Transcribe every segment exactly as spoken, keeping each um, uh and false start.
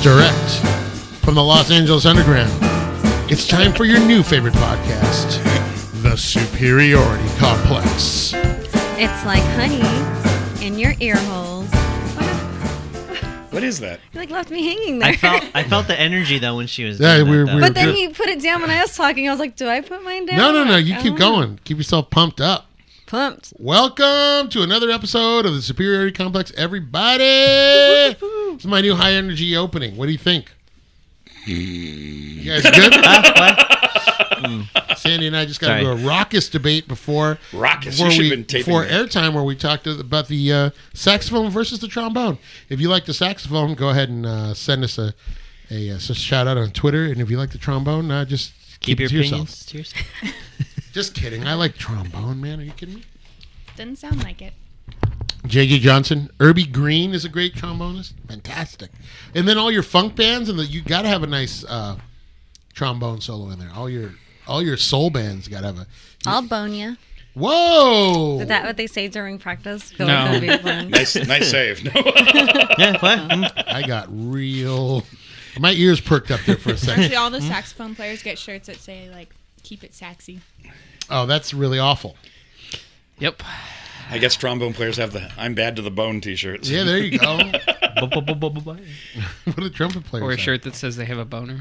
direct from the Los Angeles Underground. It's time for your new favorite podcast, The Superiority Complex. It's like honey in your ear holes. What is that? You like left me hanging there. I felt I felt the energy though when she was Yeah, doing we were- that, though. we but were then good. he put it down when I was talking. I was like, do I put mine down? No, no, no. You I keep don't know. going. Keep yourself pumped up. Pumped. Welcome to another episode of The Superiority Complex, everybody. This is my new high energy opening. What do you think? You guys good? Sandy and I just got Sorry. into a raucous debate before Raucous. before, You should we, have been taping before that. airtime where we talked about the uh, saxophone versus the trombone. If you like the saxophone, go ahead and uh, send us a, a, a shout out on Twitter. And if you like the trombone, uh, just keep, Keep your it to yourself. opinions to yourself. Just kidding. I like trombone, man. Are you kidding me? Doesn't sound like it. J J Johnson, Irby Green is a great trombonist, fantastic. And then all your funk bands, and the, you got to have a nice uh, trombone solo in there. All your all your soul bands got to have a. I'll bone you. Whoa! Is that what they say during practice? Go No. with the big one. Nice, nice save. No. Yeah, what? Mm. I got real. My ears perked up there for a second. Actually, all the saxophone players get shirts that say, like, keep it saxy. Oh, that's really awful. Yep. I guess trombone players have the "I'm bad to the bone" T-shirts. Yeah, there you go. Bu- bu- bu- bu- bu- bu- What do trumpet players Or a have? shirt that says they have a boner.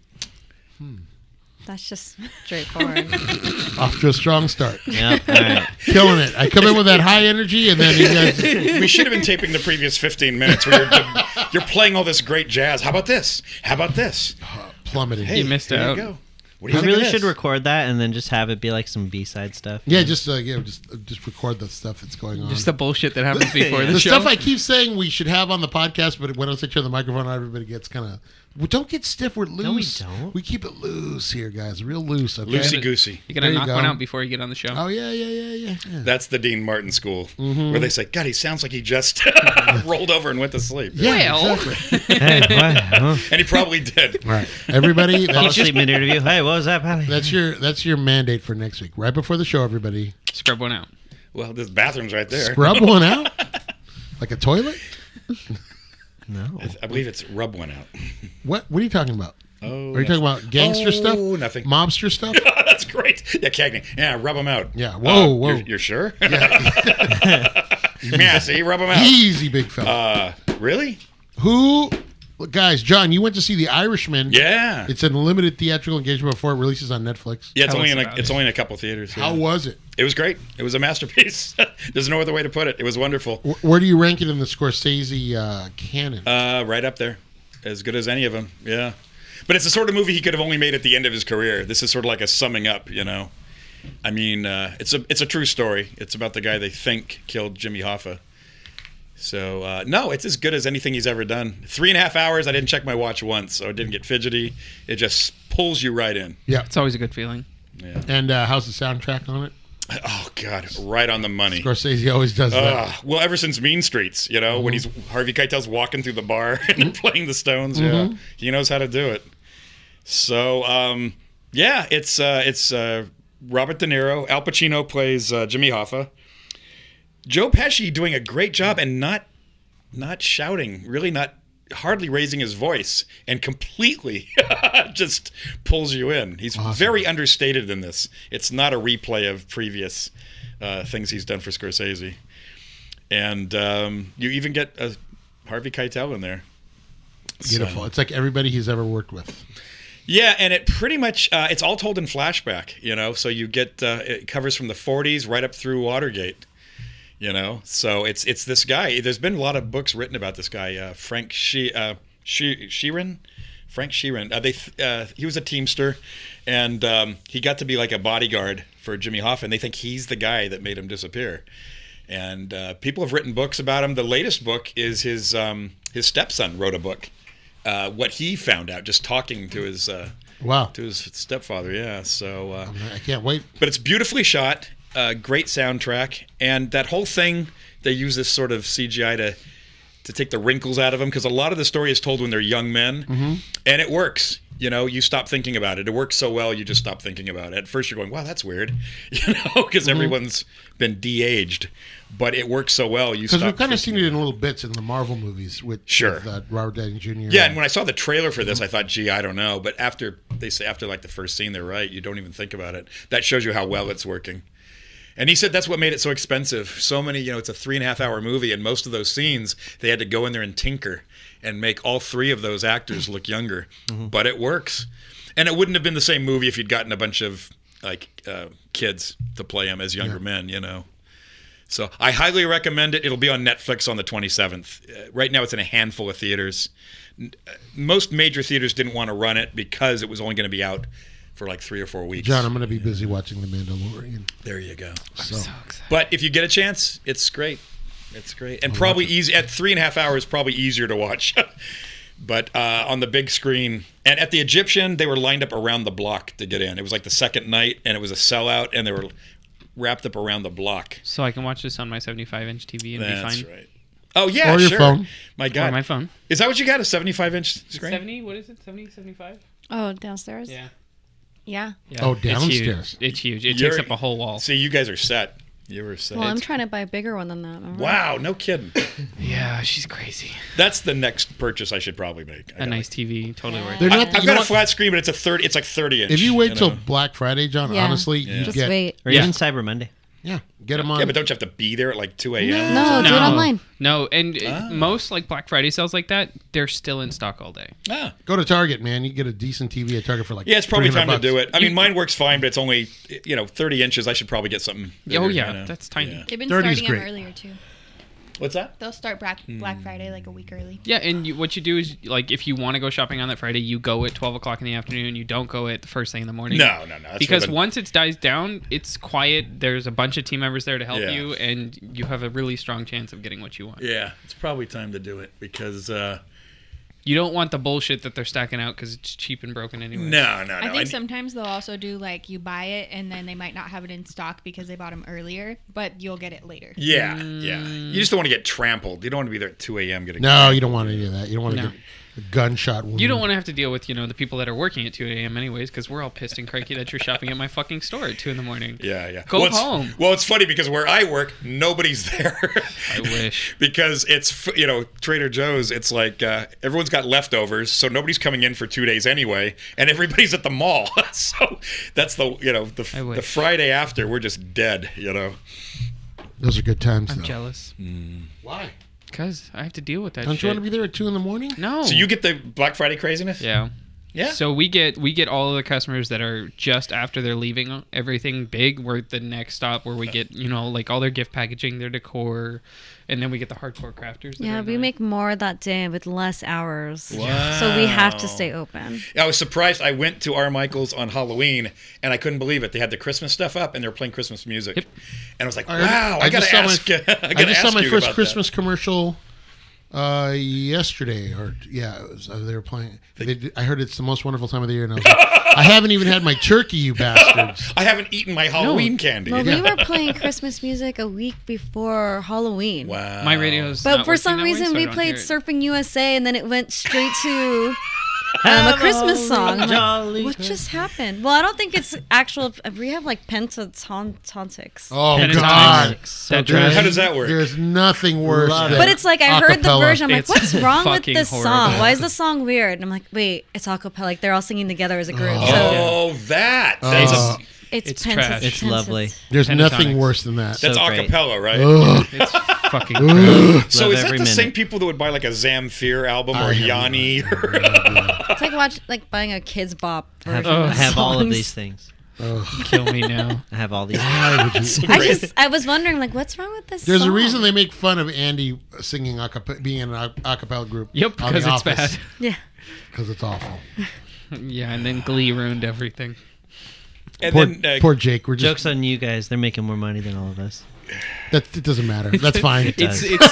That's just straightforward. Off to a strong start. Yeah, all right. Killing it. I come in with that high energy, and then you guys. We should have been taping the previous fifteen minutes where you're, you're playing all this great jazz. How about this? How about this? plummeting. Hey, You missed here out. You go. What do I you think really of should this? record that and then just have it be like some B-side stuff. Yeah, just uh, yeah, just uh, just record the stuff that's going on. Just the bullshit that happens before the, the show. stuff I keep saying we should have on the podcast, but when I say turn the microphone on, everybody gets kind of. Well, don't get stiff. We're loose. No, we don't. We keep it loose here, guys. Real loose. Okay. Loosey goosey. you gotta There you knock go. one out before you get on the show. Oh yeah, yeah, yeah, yeah. yeah. That's the Dean Martin school, Mm-hmm. where they say, "God, he sounds like he just rolled over and went to sleep." Yeah, Well. exactly. Hey, what? Huh? And he probably did. All right, everybody. Fall That's, asleep mid-interview. Hey, what was that, Pally? that's your that's your mandate for next week. Right before the show, everybody Scrub one out. Well, this bathroom's right there. scrub one out like a toilet. No. I believe it's rub one out. What? What are you talking about? Oh, Are you talking about gangster oh, stuff? nothing. Mobster stuff? That's great. Yeah, Cagney. Yeah, rub them out. Yeah. Whoa, Uh, whoa. You're, you're sure? Yeah, see, rub them out. Easy, big fella. Uh, really? Who, guys? John, you went to see The Irishman. Yeah. It's in limited theatrical engagement before it releases on Netflix. Yeah, it's Tell only us in a, about it's it. only in a couple theaters. Yeah. How was it? It was great. It was a masterpiece. There's no other way to put it. It was wonderful. Wh- Where do you rank it in the Scorsese uh, canon? Uh, right up there, as good as any of them. Yeah, but it's the sort of movie he could have only made at the end of his career. This is sort of like a summing up, you know. I mean, uh, it's a it's a true story. It's about the guy they think killed Jimmy Hoffa. So uh, no, it's as good as anything he's ever done. Three and a half hours. I didn't check my watch once, so it didn't get fidgety. It just pulls you right in. yeah. It's always a good feeling. Yeah. And uh, how's the soundtrack on it? Oh God, right on the money. Scorsese always does that. Uh, well, ever since Mean Streets, you know, when he's Harvey Keitel's walking through the bar and playing the Stones, yeah, he knows how to do it. So, um, yeah, it's uh, it's uh, Robert De Niro. Al Pacino plays uh, Jimmy Hoffa. Joe Pesci doing a great job and not not shouting, really not hardly raising his voice, and completely just pulls you in. He's Awesome. very understated in this. It's not a replay of previous uh, things he's done for Scorsese. And um, you even get uh, Harvey Keitel in there. Beautiful. So- It's like everybody he's ever worked with. yeah, and it pretty much, uh, it's all told in flashback, you know, so you get, uh, it covers from the forties right up through Watergate, you know, so it's it's this guy. There's been a lot of books written about this guy, uh, Frank she, uh, she, Sheeran, Frank Sheeran. Uh, they, uh, he was a Teamster, and um, he got to be like a bodyguard for Jimmy Hoffa, and they think he's the guy that made him disappear. And uh, people have written books about him. The latest book is his um, his stepson wrote a book. Uh, what he found out just talking to his uh, Wow. to his stepfather. Yeah, so uh, I can't wait. but it's beautifully shot, uh, great soundtrack, and that whole thing they use this sort of C G I to to take the wrinkles out of them because a lot of the story is told when they're young men, and it works. You know, you stop thinking about it. It works so well, you just stop thinking about it. At first, you're going, "Wow, that's weird," you know, because Mm-hmm. everyone's been de-aged. But it works so well, you Because stop. we've kind of thinking seen it in about little bits in the Marvel movies with, Sure. with uh, Robert Downey Junior Yeah, and when I saw the trailer for this, I thought, "Gee, I don't know." But after they say after like the first scene, they're right. You don't even think about it. That shows you how well it's working. And he said that's what made it so expensive. So many, you know, it's a three and a half hour movie, and most of those scenes they had to go in there and tinker and make all three of those actors look younger. But it works. And it wouldn't have been the same movie if you'd gotten a bunch of like uh, kids to play him as younger Yeah. men, you know. So I highly recommend it. It'll be on Netflix on the twenty-seventh. Uh, right now it's in a handful of theaters. N- uh, Most major theaters didn't want to run it because it was only going to be out for like three or four weeks. John, I'm going to be busy watching The Mandalorian. There you go. So, So excited. But if you get a chance, it's great. It's great. And probably easy at three and a half hours, probably easier to watch. But uh, on the big screen, and at the Egyptian, they were lined up around the block to get in. It was like the second night, and it was a sellout, and they were wrapped up around the block. So I can watch this on my seventy-five inch T V and That's be fine. right. Oh yeah, Or your sure. phone. My Or God, my phone. is that what you got? A seventy-five inch screen? seventy? What is it? seventy, seventy-five? Oh, downstairs? Yeah. Yeah. yeah. Oh, It's huge. downstairs. It's huge. It You're- takes up a whole wall. See, you guys are set. You were set. Well, I'm trying to buy a bigger one than that. remember? Wow, no kidding. Yeah, she's crazy. That's the next purchase I should probably make. I A gotta- nice T V, totally worth They're it. not. I've you know got a what? flat screen, but it's a thirty. It's like thirty inch. If you wait you till know? Black Friday, John, Yeah. honestly, you Just get wait. Or Yeah. even Cyber Monday. yeah, get them on. Yeah, but don't you have to be there at like two a.m.? No, do it online. No, and uh, Ah. most like Black Friday sales like that, they're still in stock all day. Ah. Go to Target, man. You can get a decent T V at Target for like Yeah, it's probably time three to hundred do bucks. it. I mean, You- mine works fine, but it's only, you know, thirty inches. I should probably get something. Oh, bigger, yeah, you know? that's tiny. Yeah. They've been thirty is starting them great. earlier, too. What's that? They'll start Black, Black Friday like a week early. Yeah, and you, what you do is, like, if you want to go shopping on that Friday, you go at twelve o'clock in the afternoon. You don't go at the first thing in the morning. No, no, no. That's because where the- once it dies down, it's quiet. There's a bunch of team members there to help Yeah. you, and you have a really strong chance of getting what you want. Yeah, it's probably time to do it because uh, You don't want the bullshit that they're stacking out because it's cheap and broken anyway. no, no, no. I think I- sometimes they'll also do like you buy it and then they might not have it in stock because they bought them earlier, but you'll get it later. Yeah, yeah. You just don't want to get trampled. You don't want to be there at two a.m. getting. No, trampled. you don't want any of that. You don't want to No. get a gunshot wound. You don't want to have to deal with, you know, the people that are working at two a.m. anyways, because we're all pissed and cranky that you're shopping at my fucking store at two in the morning. Yeah, yeah. Go well, it's- home. Well, it's funny because where I work, nobody's there. I wish. because it's f- you know Trader Joe's. It's like uh, everyone's got leftovers, so nobody's coming in for two days anyway, and everybody's at the mall. so that's the you know the, I wish. the Friday after we're just dead. You know. Those are good times. I'm though. jealous. Why? Because I have to deal with that Don't shit. you want to be there at two in the morning? No. So you get the Black Friday craziness? Yeah. Yeah. So we get we get all of the customers that are just after they're leaving everything big. We're the next stop where we get, you know, like all their gift packaging, their decor, and then we get the hardcore crafters. that Yeah, are we annoying. make more that day with less hours. Wow. So we have to stay open. I was surprised. I went to R. Michael's on Halloween, and I couldn't believe it. They had the Christmas stuff up, and they were playing Christmas music. Yep. And I was like, I- wow, I, I gotta just saw my- ask. I, I gotta just saw ask my you first about Christmas commercial uh, yesterday, or yeah, it was, uh, they were playing. They did, I heard it's the most wonderful time of the year, and I was like, I haven't even had my turkey, you bastards. that. I haven't eaten my Halloween candy. Well, we were playing Christmas music a week before Halloween. Wow. My radio's But not for working some that way, reason, so I we don't played hear it. Surfing U S A, and then it went straight to um, a Christmas song. I'm Jolly like, what just happened? Well, I don't think it's actual. We have like pentatonics. Oh Pentatonics. God! So That good. drives- How does that work? There's nothing worse. Love than it. But it's like I heard the acapella. version. I'm like, It's what's wrong with fucking this horrible. song? Why is the song weird? And I'm like, wait, it's acapella. Like they're all singing together as a group. So Oh, that. That's, Uh, it's It's pentas- trash. It's pentas- lovely. There's nothing Pentatonics. worse than that. that's so great. acapella, right? Ugh. It's fucking crap. So Love is that every the same minute. people that would buy like a Zamfir album I or have no Yanni? Or It's like watch like buying a Kids Bop I have, version. Oh. of I have all of songs. these things. Kill me now. I have all these. Why would you- I just I was wondering like what's wrong with this There's song? a reason they make fun of Andy singing acapella, being in an a cappella group. Yep, on because The it's Office, bad. Yeah. Because it's awful. Yeah, and then Glee ruined everything. and Poor, then uh, poor Jake. We're just Jokes on you guys. They're making more money than all of us. that. It doesn't matter. That's fine. It's does. it's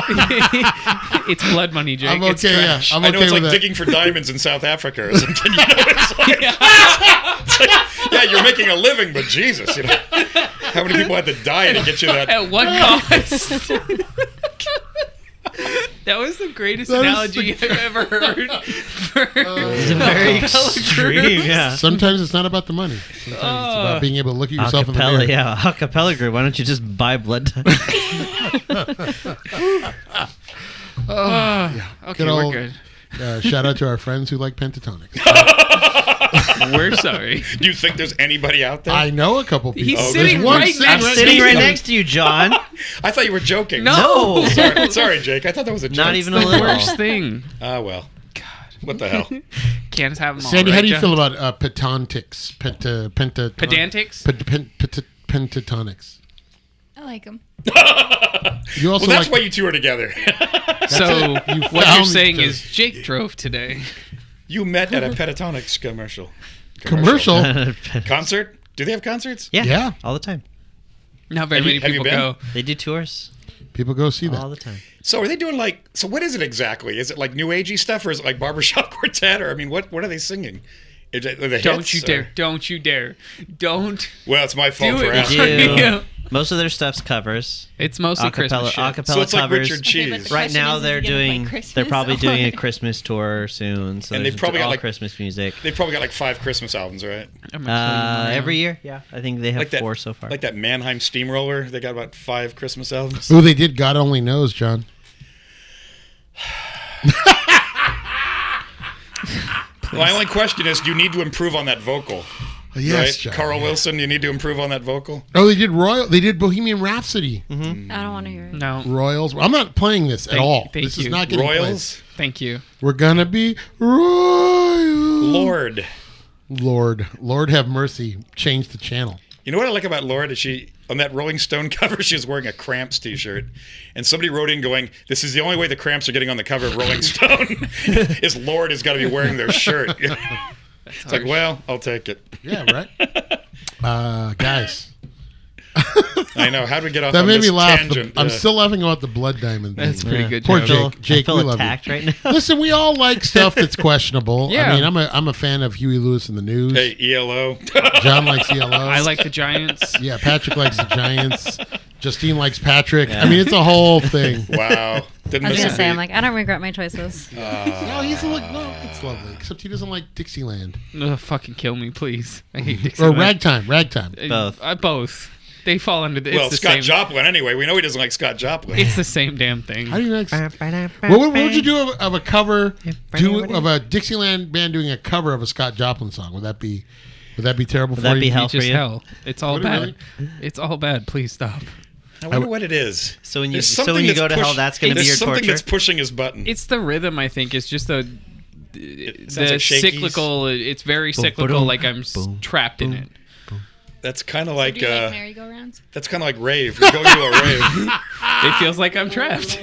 it's blood money, Jake. I'm It's okay. Yeah, trash. I'm I okay know it's with like that. digging for diamonds in South Africa or something. You know, it's like, it's like, yeah, you're making a living, but Jesus, you know, how many people had to die to get you that? At what cost? That was the greatest That is analogy the- I've ever heard. For It's a very extreme, yeah. Sometimes it's not about the money. Sometimes it's about being able to look at yourself in the Acapella, mirror. yeah, acapella group. Why don't you just buy blood type? Oh, okay, Good we're old- good. Uh, shout out to our friends who like pentatonics. We're sorry. Do you think there's anybody out there? I know a couple people. He's Oh, sitting there's one right sitting next right to Sitting you. right next to you, John. I thought you were joking. No. Sorry, sorry, Jake. I thought that was a joke. Not even a The little. worst thing. Ah, well. God. What the hell? Can't have them all. Sandy, right, how do you John? feel about uh, pentatonics? Penta, penta, Pedantics? Pent, pent, pent, pentatonics. I like them. You also Well, that's like why you two are together. So it. You what you're found saying the- is Jake drove today. You met at a pentatonics commercial. commercial. Concert? Do they have concerts? Yeah, Yeah. all the time. Not very Have you- many have you people been? go. They do tours People go see all that. the time. So are they doing like? So what is it exactly? Is it like new agey stuff, or is it like barbershop quartet, or I mean, what what are they singing? Is it, are they Don't hits, you or- dare! Don't you dare! Don't Well, it's my fault do for it! asking. do. Yeah. Most of their stuff's covers. It's mostly Christmas Acapella, shit. acapella So it's like covers. Richard Okay, but Cheese. the Right question now is, is they're it gonna play doing. Christmas They're probably doing a or- Christmas tour soon. So And they've there's probably got, all like- Christmas music. They've probably got like five Christmas albums, right? I'm gonna kill you, Uh, Mario. every year, yeah. I think they have Like that four so far. Like that Mannheim Steamroller. They got about five Christmas albums. Oh, they did. God only knows, John. My only question is, you need to improve on that vocal. Yes, right? John. Carl Wilson, you need to improve on that vocal. Oh, they did Royal. They did Bohemian Rhapsody. I don't want to hear it. No, Royals. I'm not playing this at Thank- all. thank This you. is not getting played. Royals, thank you. We're gonna be royal. Lord. Lord, Lord have mercy. Change the channel. You know what I like about Lord is she on that Rolling Stone cover she was wearing a Cramps t-shirt, and somebody wrote in going, "This is the only way the Cramps are getting on the cover of Rolling Stone is Lord has got to be wearing their shirt." It's like, well, I'll take it. Yeah, right. uh, guys, I know. How do we get off that on made this me laugh. The- tangent? I'm Uh, still laughing about the blood diamond thing. That's pretty Yeah. good. Poor joke. Jake. I feel, Jake, I feel we love attacked you. right now. Listen, we all like stuff that's questionable. I Yeah. mean, I'm a I'm a fan of Huey Lewis and the News. Hey, E L O. John likes E L O. I like the Giants. Yeah, Patrick likes the Giants. Justine likes Patrick. I mean, it's a whole thing. Wow. Didn't I was miss gonna a say, I'm beat. like, I don't regret my choices. No, he's like, no, it's lovely. Except he doesn't like Dixieland Ugh, fucking kill me, please. I hate or Dixieland. Ragtime. Ragtime. Uh, Both. Uh, both. They fall under the. It's Well, the Scott same. Joplin. Anyway, we know he doesn't like Scott Joplin. It's the same damn thing. How do you next? What would, what would you do of, of a cover do of a Dixieland band doing a cover of a Scott Joplin song? Would that be would that be terrible Would for that you? be hell It's for just you? hell. It's all Would it bad. It's all bad. Please stop. I wonder what it is. So when you There's so something when you that's go to push- hell, that's going to be there's your something torture. that's pushing his button. It's the rhythm. I think it's just the sounds the like shakies. cyclical. It's very Boom, cyclical. ba-dum, Like I'm s- boom, trapped in boom. it. That's kind of Do like you uh, like merry-go-rounds? that's kind of like rave. You're going to a rave. It feels like I'm trapped.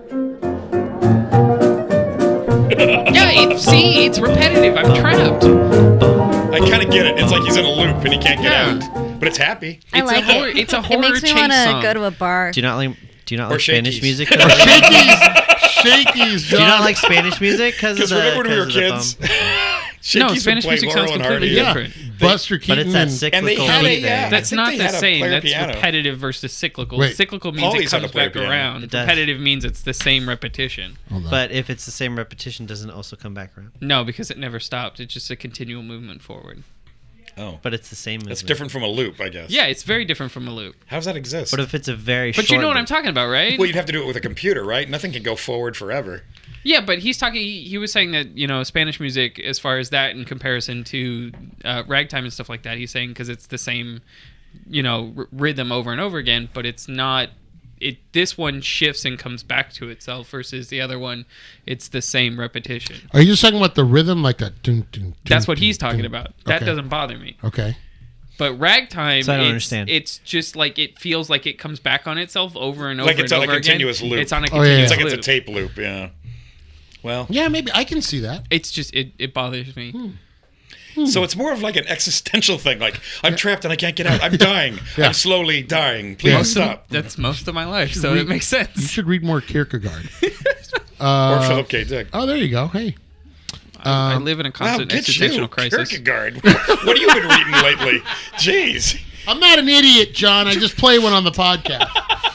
Yeah, it, see, it's repetitive. I'm trapped. I kind of get it. It's like he's in a loop and he can't get Yeah. out. But it's happy. I It's a like horror- it. it's a It horror makes me chase want to song. go to a bar. Do you not like? Do you not Or like Spanish shakies. music? Or 'cause of the- shakies, shakies, Do you not John. like Spanish music because of Because the? remember when we were 'cause of the kids? bum? Shakies No, would Spanish play music sounds Laurel and completely Hardy. yeah, different. Buster But Keaton it's that and cyclical and they had a- beat yeah. there. That's think not they the had a same. player That's piano. repetitive versus cyclical. Wait. Cyclical means Paulie's it had to comes play back piano. around. It does. Repetitive means it's the same repetition. Hold on. But if it's the same repetition, doesn't it also come back around? No, because it never stopped. It's just a continual movement forward. Oh, But it's the same. that's movement. different from a loop, I guess. Yeah, it's very different from a loop. How does that exist? But if it's a very But short you know what loop- I'm talking about, right? Well, you'd have to do it with a computer, right? Nothing can go forward forever. Yeah, but he's talking. He, he was saying that you know Spanish music, as far as that in comparison to uh, ragtime and stuff like that, he's saying because it's the same, you know, r- rhythm over and over again, but it's not. It this one shifts and comes back to itself versus the other one, it's the same repetition. Are you just talking about the rhythm, like a? Dun, dun, dun, That's what dun, he's talking dun? about. That Okay. doesn't bother me. Okay. But ragtime, So I don't it's, understand. it's just like it feels like it comes back on itself over and over Like it's and on a over continuous again. loop. It's on a Oh, yeah, continuous yeah. It's like loop. it's a tape loop, yeah. Well, Yeah, maybe I can see that. It's just it, it bothers me. so it's more of like an existential thing. Like, I'm trapped and I can't get out. I'm dying. Yeah. I'm slowly dying. Please Yeah. stop. That's most of my life, so read- it makes You sense. should read more Kierkegaard. Or Uh, Philip K. Dick. oh, there you go. Hey, I, I Um, live in a Wow, constant get existential you, crisis. Kierkegaard. What have you been reading lately? Jeez. I'm not an idiot, John. I just play one on the podcast.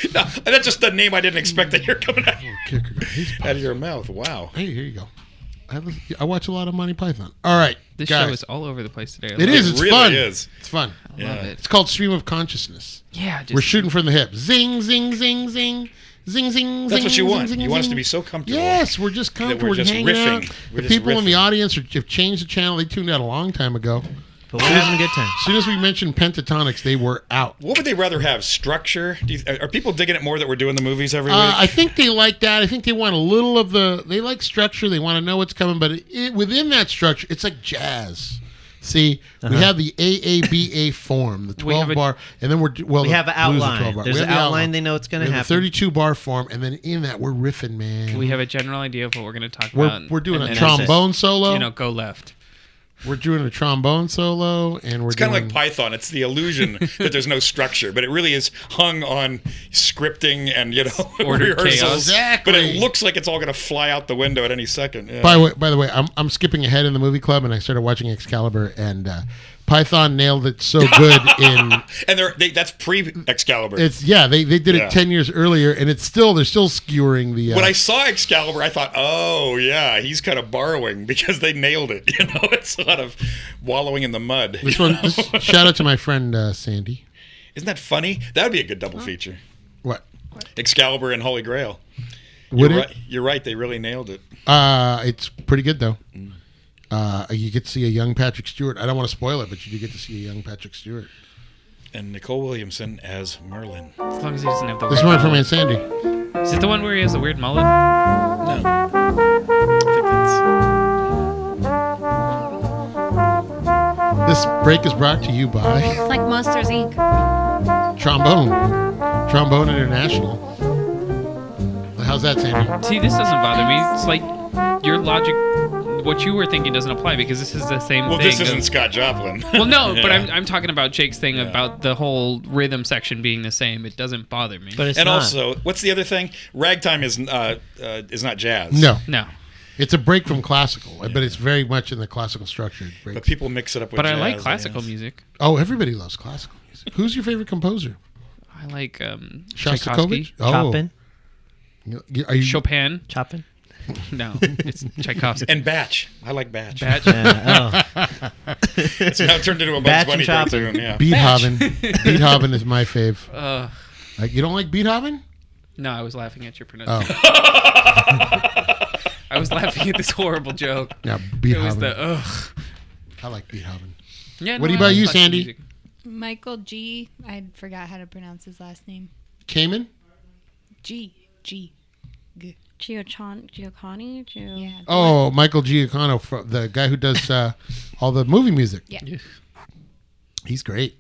No, that's just the name I didn't expect to hear coming out, Kierkegaard. He's out of your mouth. Wow. Hey, here you go. I, listen, I watch a lot of Monty Python. All right, This guys. show is all over the place today. I It love is. It It's really fun. is. It's fun. I love Yeah. it. It's called Stream of Consciousness. Yeah, just, We're shooting from the hip. Zing, zing, zing, zing, zing, zing. That's zing, what you want. zing, You want us zing. to be so comfortable. Yes, we're just That comfortable. we're just hanging riffing. out. We're The just people in the riffing. audience are, have changed the channel. They tuned out a long time ago. But we're having a good time. As soon as we mentioned Pentatonics, they were out. What would they rather have? Structure? Do you, are people digging it more that we're doing the movies every Uh, week? I think they like that. I think they want a little of the. They like structure. They want to know what's coming, but it, it, within that structure, it's like jazz. See, we have the A A B A form, the We have twelve a- bar, and then we're well. We the have an blues are outline. twelve bar. There's We have an the outline. They know what's going We to have happen. the thirty-two bar form, and then in that we're riffing, man. we have a general idea of what we're going to talk we're, about. we're doing and a then trombone solo. You know, go left. We're doing a trombone solo, and we're It's kind doing of like Python. It's the illusion that there's no structure, but it really is hung on scripting and you know Ordered rehearsals. chaos. Exactly. But it looks like it's all going to fly out the window at any second. Yeah. By the way, by the way, I'm I'm skipping ahead in the movie club, and I started watching Excalibur, and uh, Python nailed it so good in. and they're, they, that's pre-Excalibur. It's yeah, they, they did Yeah. it ten years earlier, and it's still they're still skewering the. Uh, When I saw Excalibur, I thought, oh, yeah, he's kind of borrowing because they nailed it. You know, it's a lot of wallowing in the mud. this one, this, shout out to my friend uh, Sandy. Isn't that funny? That would be a good double feature. What Excalibur and Holy Grail. would you're it? Right, you're right. They really nailed it. Uh, it's pretty good though. Uh, you get to see a young Patrick Stewart. I don't want to spoil it, but you do get to see a young Patrick Stewart. And Nicole Williamson as Merlin. As long as he doesn't have the This weird one from mullet. Aunt Sandy. Is it the one where he has the weird mullet? No. I think that's... This break is brought to you by It's like Monsters Incorporated. Trombone, Trombone International. How's that, Sandy? See, this doesn't bother me. It's like your logic, what you were thinking doesn't apply because this is the same Well, thing. this isn't of- Scott Joplin. Well, no, but Yeah. I'm, I'm talking about Jake's thing about the whole rhythm section being the same. It doesn't bother me. But it's And not. also, what's the other thing? Ragtime is uh, uh, is not jazz. No, no. it's a break from classical, but it's very much in the classical structure. It breaks. But people mix it up with But jazz. I like guess. classical music. Oh, everybody loves classical music. Who's your favorite composer? I like um, Shostakovich? Tchaikovsky, Oh. Chopping. You- Are you, Chopin. Chopping. No, it's Tchaikovsky. And Batch. I like Batch. Batch. Yeah, oh. It's now turned into a Bugs Batch and Bunny chopping. cartoon. Yeah. Beethoven. Beethoven is my fave. Uh, Like, you don't like Beethoven? no, I was laughing at your Oh, pronunciation. I was laughing at this horrible joke. yeah, It was Beethoven. the ugh. I like Beethoven. Yeah, What no, about I like you, classical Sandy? music. Michael G. I forgot how to pronounce his last name. Cayman? G. G. G. Giochan- Giocani? Gio- Yeah. Oh, Michael Giacchino, fro- the guy who does uh, all the movie music. Yeah. He's great.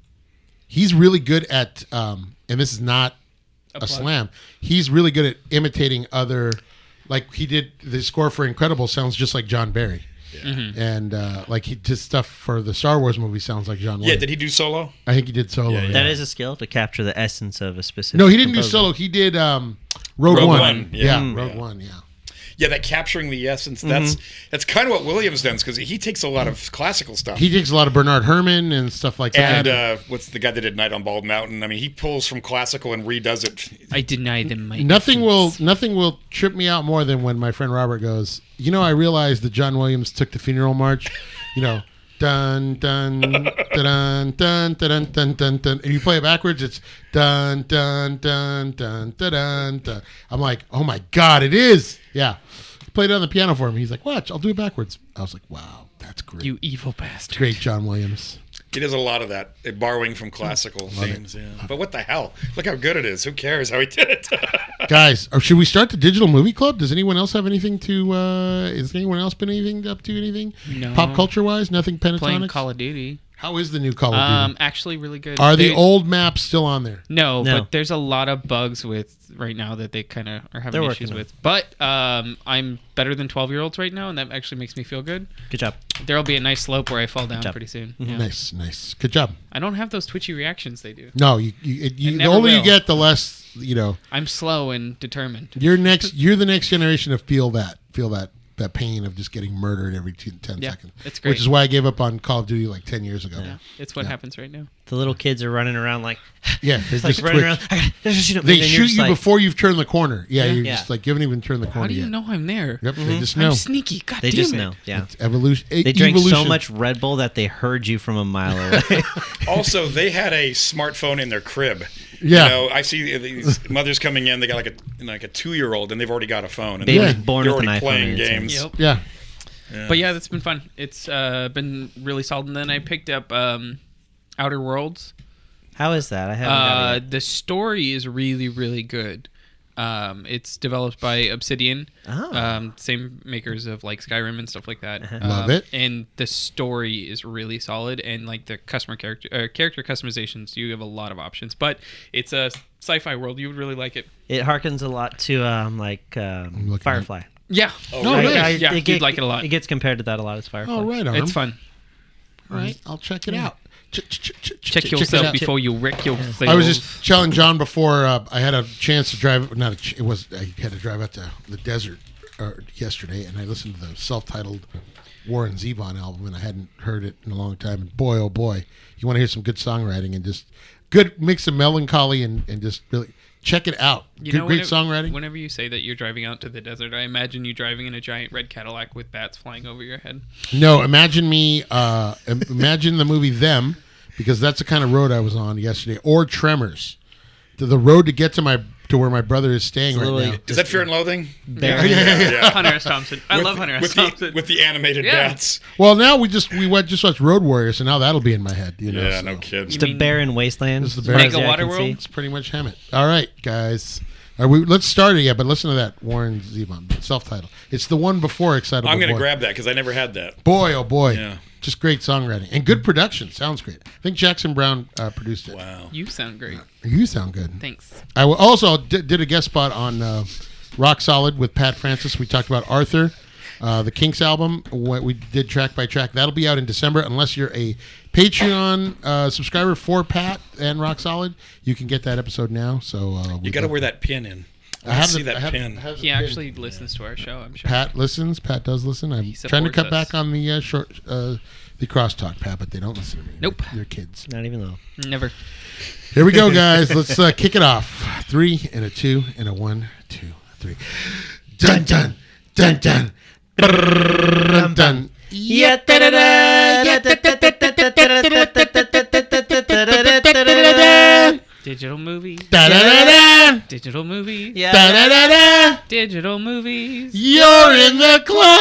He's really good at, um, and this is not a, plug. slam. He's really good at imitating other, like he did the score for Incredible sounds just like John Barry, Mm-hmm. and uh, like he did stuff for the Star Wars movie sounds like John. Yeah, Williams. did he do solo? I think he did solo. Yeah, Yeah, yeah. That is a skill to capture the essence of a specific. No, he didn't do composer. solo. He did um, Rogue, Rogue One. One, Yeah, yeah. Rogue Yeah. One. Yeah. Yeah, that capturing the essence. That's Mm-hmm. that's kind of what Williams does because he takes a lot of classical stuff. He takes a lot of Bernard Herrmann and stuff like and that. uh, what's the guy that did Night on Bald Mountain? I mean, he pulls from classical and redoes it. I deny them my Nothing will innocence. nothing will trip me out more than when my friend Robert goes, you know, I realized that John Williams took the funeral march, you know, dun dun dun dun dun dun dun dun dun, and you play it backwards, it's dun dun dun dun dun dun dun. I'm like, oh my god, it is. Yeah, played it on the piano for him. He's like, watch, I'll do it backwards. I was like, wow, that's great. You evil bastard. Great, John Williams. He does a lot of that, uh, borrowing from classical themes. Yeah. But what the hell? Look how good it is. Who cares how he did it? Guys, or should we start the digital movie club? Does anyone else have anything to? uh Has anyone else been anything up to anything? No. Pop culture wise, nothing. Playing Pentatonics. Call of Duty. How is the new Call of Duty? Um, actually, really good. Are the They- old maps still on there? No, No. but there's a lot of bugs with right now that they kind of are having They're issues working on with. But um, I'm better than twelve year olds right now, and that actually makes me feel good. Good job. There'll be a nice slope where I fall down job. pretty soon. Yeah. Nice, nice, good job. I don't have those twitchy reactions they do. No, you, you, it- you the never older you will. get, the less you know. I'm slow and determined. You're next. You're the next generation to feel that, feel that that pain of just getting murdered every two, ten Yeah, seconds. it's great. Which is why I gave up on Call of Duty like ten years ago. Yeah, it's what Yeah. happens right now. The little kids are running around like, Yeah, they it's like just running twitch. around. I gotta, I gotta shoot 'em. They And then you're shoot just you like, before you've turned the corner. Yeah, you're Yeah. just like you haven't even turned the corner How do you yet. know I'm there? Yep, they just know. I'm sneaky. God They damn just it. know. Yeah. It's evolution. They drank so evolution. much Red Bull that they heard you from a mile away. Also, they had a smartphone in their crib. Yeah. You know, I see these mothers coming in. They got like a like a two year old, and they've already got a phone. And Baby they're, was born they're with an already iPhone playing in its hand. games. Yep. Yeah. Yeah. But yeah, that's been fun. It's uh, been really solid. And then I picked up um, Outer Worlds. How is that? I haven't got Uh, it yet. the story is really, really good. Um, it's developed by Obsidian, Oh. um, same makers of like Skyrim and stuff like that. Uh-huh. Love Um, it. And the story is really solid, and like the customer character uh, character customizations, you have a lot of options. But it's a sci-fi world. You would really like it. It harkens a lot to um, like I'm um, looking Firefly. Yeah. Oh, No, really? nice. yeah, it you'd get- like it a lot. It gets compared to that a lot as Firefly. Oh, right on. It's fun. All right, I'll check it out. Ch- ch- ch- ch- Check it yourself out. before you wreck yourself. I was just telling John before uh, I had a chance to drive. Not a ch- it was I had to drive out to the desert uh, yesterday, and I listened to the self-titled Warren Zevon album, and I hadn't heard it in a long time. And boy, oh boy, you want to hear some good songwriting and just good mix of melancholy and, and just really check it out. You good, know, great whenever, songwriting. Whenever you say that you're driving out to the desert, I imagine you driving in a giant red Cadillac with bats flying over your head. No, imagine me. Uh, im- imagine the movie Them, because that's the kind of road I was on yesterday. Or Tremors, to the road to get to my to where my brother is staying It's a right little- now. Is that Fear and Loathing? Bear- Yeah. Hunter S. Thompson. I With- love Hunter S. with the, Thompson. with the animated Yeah. bats. Well, now we just we went just watched Road Warrior, so now that'll be in my head. You know, Yeah, so no kidding. It's the mean- barren wasteland. This is the as far barren- as the eye Mega can Waterworld? see. It's pretty much Hammett. All right, guys. Are we, let's start it, yeah, but listen to that Warren Zevon self-titled. It's the one before Excitable I'm going to Boy. grab that because I never had that. Boy, oh boy. Yeah. Just great songwriting. And good production. Sounds great. I think Jackson Brown uh, produced it. Wow. You sound great. You sound good. Thanks. I w- also did, did a guest spot on uh, Rock Solid with Pat Francis. We talked about Arthur, uh, the Kinks album. What we did track by track. That'll be out in December. Unless you're a Patreon uh, subscriber for Pat and Rock Solid, you can get that episode now. So uh, You got to wear that pin in. I I have see the- that I have- pin. I have the He pin. actually listens to our show, I'm sure. Pat listens. Pat does listen. I'm He trying to supports cut us. back on the uh, short, uh, the crosstalk, Pat, but they don't listen to me. Nope. They're, they're kids. Not even though. Never. Here we go, guys. Let's uh, kick it off. Three and a two and a one, two, three. Dun dun dun dun. Dun dun. Yeah, da-da-da. Digital movie. Da da da da. Digital movie. Yeah. Da da da da. Digital movies. You're in the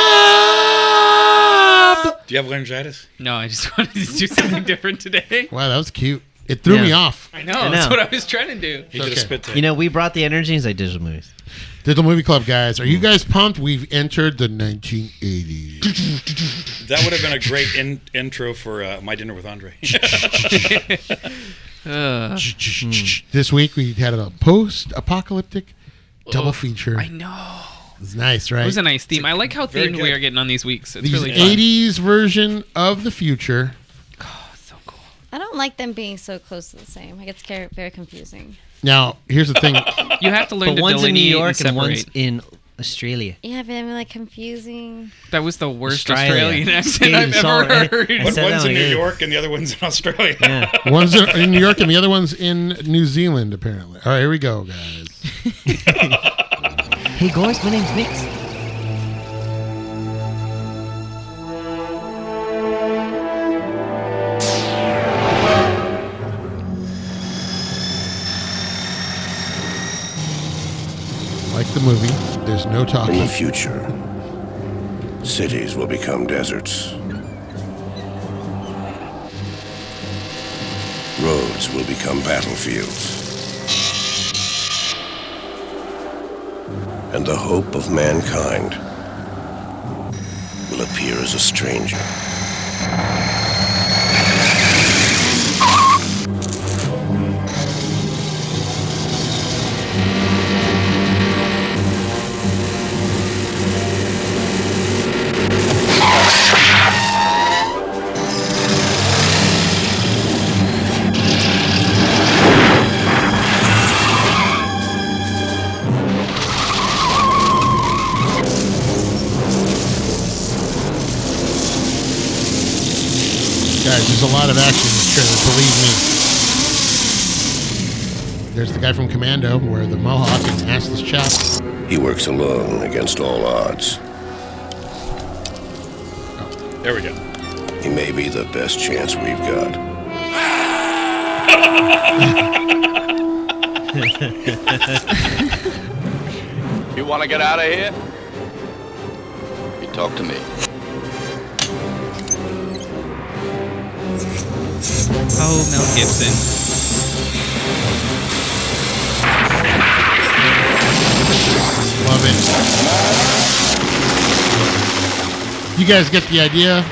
club. Do you have laryngitis? No, I just wanted to do something different today. Wow, that was cute. It threw Yeah. me off. I know, I that's know. what I was trying to do. He did okay. a spit take. You know, we brought the energy. He's like digital movies. Digital Movie Club, guys. Are you guys pumped? We've entered the nineteen eighties. That would have been a great in, intro for uh, My Dinner with Andre. Uh, This week we had a post-apocalyptic double Oh, feature. I know. It's nice, right? It was a nice theme. I like how Very themed we good. are getting on these weeks. It's These really fun. eighties version of the future. Oh, so cool. I don't like them being so close to the same. It gets very, very confusing. Now, here's the thing. You have to learn But to one's in New delineate York and and one's separate. in Australia. Yeah, but I mean, like confusing. That was the worst Australia. Australian accent Skating I've ever salt, right? heard. I One, said one's that in one, New yeah. York and the other one's in Australia. Yeah. One's in New York and the other one's in New Zealand, apparently. All right, here we go, guys. Hey guys, my name's Mix. Like the movie, there's no In the talking. future, cities will become deserts. Roads will become battlefields. And the hope of mankind will appear as a stranger. Guys, there's a lot of action in this trailer, believe me. There's the guy from Commando, where the Mohawk and assless chap. He works alone against all odds. There we go. He may be the best chance we've got. You want to get out of here? You talk to me. Oh, Mel Gibson. Love it. You guys get the idea?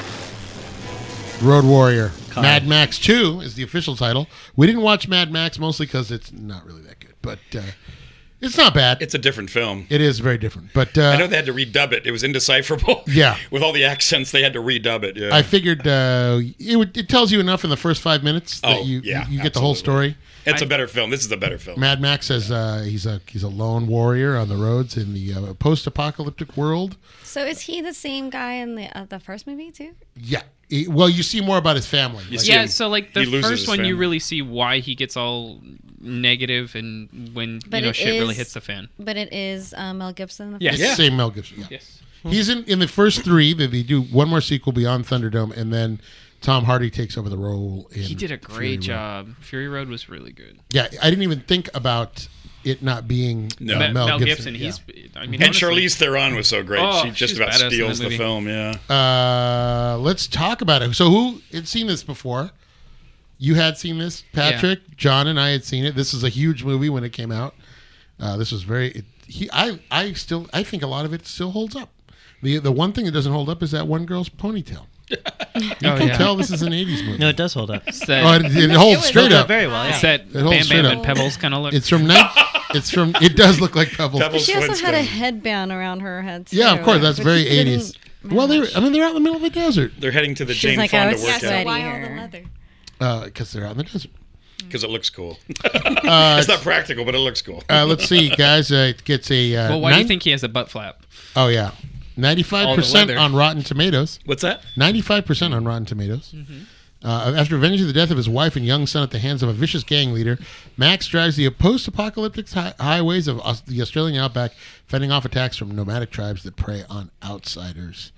Road Warrior. Car. Mad Max two is the official title. We didn't watch Mad Max mostly because it's not really that good, but uh, it's not bad. It's a different film. It is very different, but uh, I know they had to redub it. It was indecipherable. Yeah. With all the accents, they had to redub it. Yeah. I figured uh, it would, it tells you enough in the first five minutes that Oh, you yeah, you get the whole absolutely. story. it's I- a better film. This is a better film. Mad Max says uh, he's a he's a lone warrior on the roads in the uh, post-apocalyptic world. So is he the same guy in the uh, the first movie too? Yeah. He- well, you see more about his family. You Like, see Yeah, him- so like he the loses first his one, you family. really see why he gets all negative and when But you know it shit really is- hits the fan. But it is uh, Mel Gibson. In the Yes. it's first- the same Mel Gibson. Yeah. Yes. He's in, in the first three. That they do one more sequel beyond Thunderdome, and then Tom Hardy takes over the role. In He did a Fury great Road. job. Fury Road was really good. Yeah, I didn't even think about it not being No. uh, Me- Mel, Gibson. he's. I mean, And honestly- Charlize Theron was so great. Oh, she just she's about badass in steals that the movie. film. Yeah. Uh, let's talk about it. So, who had seen this before? You had seen this, Patrick. John and I had seen it. This is a huge movie when it came out. Uh, this was very. It, he, I, I still, I think a lot of it still holds up. The the one thing that doesn't hold up is that one girl's ponytail. You Oh, can yeah. tell this is an eighties movie. No, it does hold up. It's that, Oh, it, it holds straight Holds up up. very well. it's Yeah. that It holds Bam straight Bam and up. Pebbles kind of look. It's from nine. It's from. It does look like Pebbles. Pebbles. She also had a Flintstone. headband around her head. Too, Yeah, of course. That's which very didn't eighties. Well, they. Were, I mean, they're out in the middle of the desert They're heading to the She's Jane like, I Fonda was- Yeah, workout so Sweaty why all hair. the leather? because they're out in the desert. because it looks cool. Uh, it's not practical, but it looks cool. uh, let's see, guys. Uh, it gets a. Uh, well, why do you nine- think he has a butt flap? Oh yeah, ninety-five All the percent leather. on Rotten Tomatoes. What's that? Ninety-five percent on Rotten Tomatoes. Uh, after avenging the death of his wife and young son at the hands of a vicious gang leader, Max drives the post-apocalyptic hi- highways of Aus- the Australian outback, fending off attacks from nomadic tribes that prey on outsiders.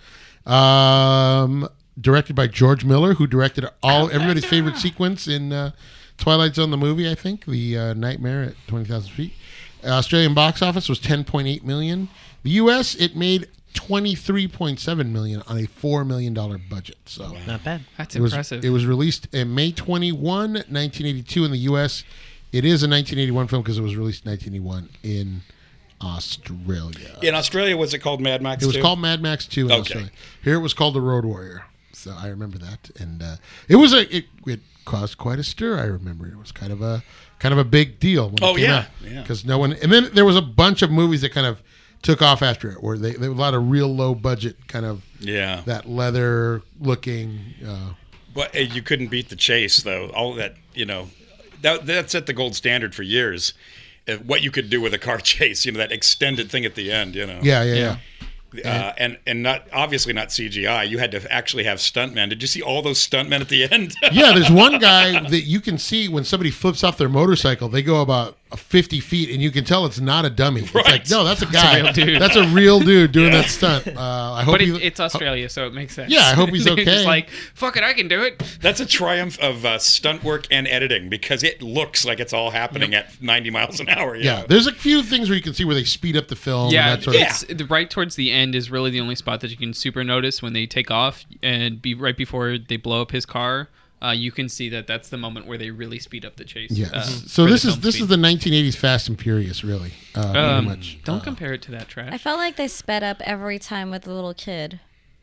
Um, directed by George Miller, who directed all everybody's favorite sequence in uh, Twilight Zone, the movie. I think the uh, Nightmare at twenty thousand feet. Australian box office was ten point eight million. The U S it made twenty-three point seven million on a four million dollar budget. So Not bad. That's it was impressive. it was released in May twenty-first, nineteen eighty-two in the U S. It is a nineteen eighty-one film because it was released in nineteen eighty-one in Australia. In Australia, was it called Mad Max? It was too? called Mad Max two in Okay. Australia. Here it was called The Road Warrior. So I remember that, and uh, it was a it, it caused quite a stir. I remember it was kind of a kind of a big deal. When Oh, it came yeah. out, Yeah. because no one. And then there was a bunch of movies that kind of took off after it, where they there was a lot of real low budget kind of Yeah. that leather looking. Uh, But uh, you couldn't beat the chase, though. All that, you know, that that set the gold standard for years. Uh, what you could do with a car chase, you know, that extended thing at the end, you know. yeah, yeah, yeah. Uh, and and not obviously not C G I. You had to actually have stuntmen. Did you see all those stuntmen at the end? Yeah, there's one guy that you can see when somebody flips off their motorcycle, they go about fifty feet, and you can tell it's not a dummy. It's Right. like, no, that's a guy. real dude. That's a real dude doing that stunt. Uh, I hope but it, he, it's Australia, so it makes sense. Yeah, I hope he's They're okay. just like, fuck it, I can do it. That's a triumph of uh, stunt work and editing because it looks like it's all happening at ninety miles an hour. you Yeah, know. there's a few things where you can see where they speed up the film. Yeah, and that sort of, it's the right towards the end is really the only spot that you can super notice when they take off and be right before they blow up his car. Uh, you can see that that's the moment where they really speed up the chase. Yes. uh, so for the this is film this speed. is the nineteen eighties Fast and Furious, really. Uh, pretty Um, much. Don't Uh, compare it to that trash. I felt like they sped up every time with the little kid.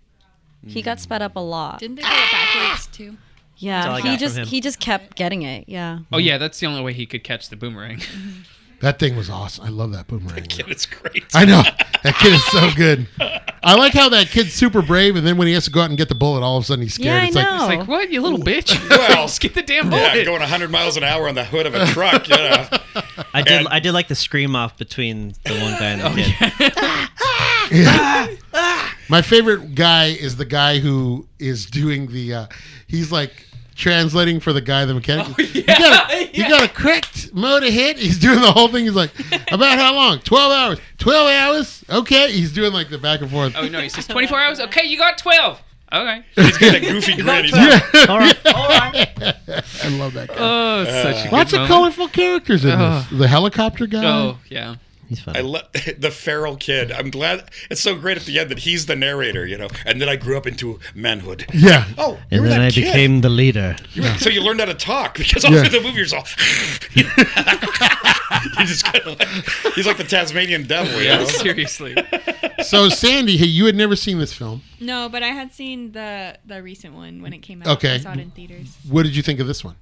He got sped up a lot. Didn't they do it backwards too? Yeah, all I he got from just him. he just kept getting it. Yeah. oh yeah, that's the only way he could catch the boomerang. That thing was awesome. I love that boomerang. Kid, it's great. I know. That kid is so good. I like how that kid's super brave, and then when he has to go out and get the bullet, all of a sudden he's scared. Yeah, I it's like, know. It's like, what, you little bitch? Well, just get the damn bullet. Yeah, going one hundred miles an hour on the hood of a truck. You know. I did. And- I did like the scream off between the one guy and the kid. My favorite guy is the guy who is doing the. Uh, he's like translating for the guy, the mechanic. Oh, you yeah, got a, yeah. you got a correct motor hit. He's doing the whole thing. He's like, about how long? Twelve hours. Twelve hours. Okay. He's doing like the back and forth. Oh no, he says twenty-four hours. Okay, you got twelve. Okay. He's got a goofy grin. He's Yeah. All right. All right. I love that guy. Oh, such a good Lots of moment. colorful characters in Oh. this. The helicopter guy. Oh yeah. He's fun. I love the feral kid. I'm glad it's so great at the end that he's the narrator, you know. And then I grew up into manhood. Yeah. Oh, you and were then that I kid. became the leader. You were- So you learned how to talk because all Yeah. through the movie you're all. you just kind of like, he's like the Tasmanian devil, you Yeah, know. seriously. So Sandy, hey, you had never seen this film. No, but I had seen the the recent one when it came out. Okay. I saw it in theaters. What did you think of this one?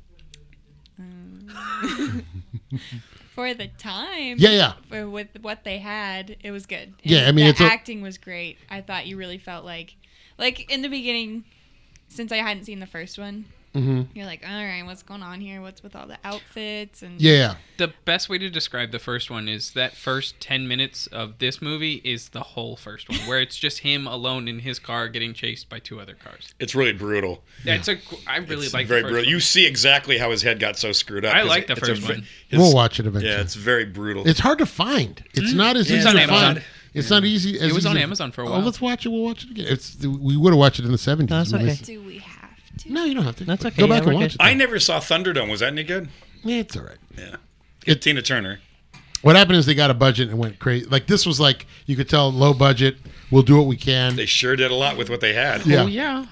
For the time. Yeah, yeah. For with what they had, it was good. And Yeah, I mean, the it's a- acting was great. I thought you really felt like, like in the beginning, since I hadn't seen the first one, Mm-hmm. you're like, all right, what's going on here? What's with all the outfits and Yeah, yeah. The best way to describe the first one is that first ten minutes of this movie is the whole first one, where it's just him alone in his car getting chased by two other cars. It's really brutal. That's a. I really It's like very the first brutal. one. You see exactly how his head got so screwed up. I 'cause like the it's a first ve- one. his- We'll watch it eventually. Yeah, it's very brutal. It's hard to find. It's not as Yeah, easy it's to on find. Amazon. It's not easy. As It was on easy- Amazon for a Oh, while. let's watch it. We'll watch it again. It's we would have watched it in the seventies. No, it's okay. do we have to? No, you don't have to. That's okay, Go back yeah, and we're watch good. it. I though. never saw Thunderdome. Was that any good? Yeah, it's all right. Yeah. Get Tina Turner. What happened is they got a budget and went crazy. Like this was like you could tell low budget. We'll do what we can. They sure did a lot with what they had. Yeah. Oh yeah.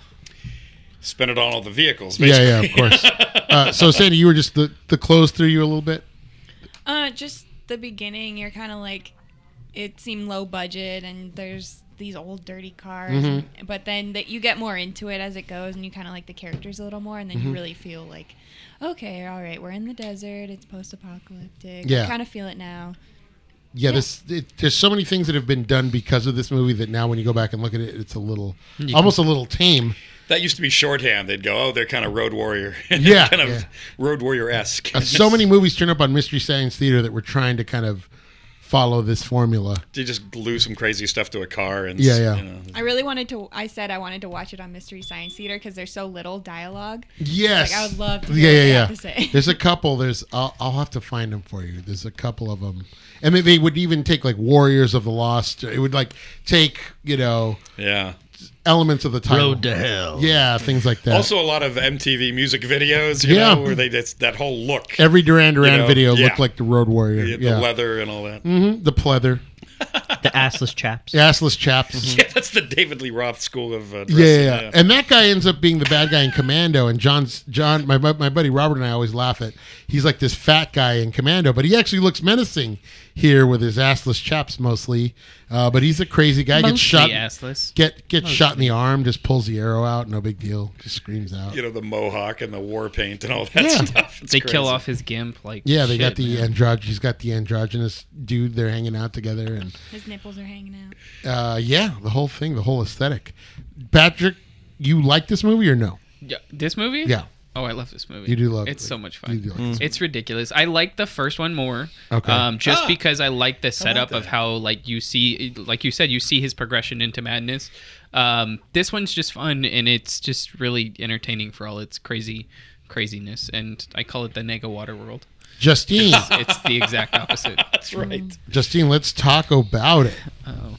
Spent it on all the vehicles. Yeah, Basically. yeah, of course. Uh, so Sandy, you were just the the clothes threw you a little bit. Uh, just the beginning, you're kind of like, it seemed low budget, and there's these old dirty cars. Mm-hmm. and- but then that you get more into it as it goes, and you kind of like the characters a little more, and then Mm-hmm. you really feel like, okay, all right, we're in the desert. It's post-apocalyptic. Yeah. I kind of feel it now. Yeah, this it, there's so many things that have been done because of this movie that now when you go back and look at it, it's a little, almost a little tame. That used to be shorthand. They'd go, oh, they're kind of Road Warrior. Yeah, kind of yeah. Road Warrior-esque. Uh, so many movies turn up on Mystery Science Theater that were trying to kind of follow this formula. They just glue some crazy stuff to a car. and Yeah, yeah. You know, I really wanted to. I said I wanted to watch it on Mystery Science Theater because there's so little dialogue. Yes, Like, I would love to Yeah, hear what yeah, they yeah. have to say. There's a couple. There's I'll, I'll have to find them for you. There's a couple of them, and they, they would even take like Warriors of the Lost. It would like take you know yeah. elements of the title. Road to hell. Yeah, things like that. Also, a lot of M T V music videos, you Yeah. know, where they that's that whole look, every Duran Duran you know, video yeah. looked like the Road Warrior. the, Yeah, the leather and all that. hmm the pleather, The assless chaps. the assless chaps. Yeah, that's the David Lee Roth school of uh, Yeah, dressing. yeah, yeah. And that guy ends up being the bad guy in Commando. And John's John, my my buddy Robert and I always laugh at. He's like this fat guy in Commando, but he actually looks menacing here with his assless chaps mostly. Uh, but he's a crazy guy. Gets Mostly shot. assless. Get gets shot in the arm. Just pulls the arrow out. No big deal. Just screams out. You know, the mohawk and the war paint and all that Yeah. stuff. It's They kill crazy. off his gimp like Yeah, they shit, got the man. androg. He's got the androgynous dude. They're hanging out together, and His nipples are hanging out. uh, yeah, the whole thing, the whole aesthetic. Patrick, you like this movie or no? Yeah, this movie? Yeah. Oh, I love this movie. You do love it. It's so much You fun. do like this It's ridiculous. I like the first one more. Okay. Um, just Ah. because I like the setup of that? how, like, you see, like you said, you see his progression into madness. Um, this one's just fun, and it's just really entertaining for all its crazy craziness. And I call it the Nega Water World. Justine, It's the exact opposite. That's right. Justine, let's talk about it. Oh.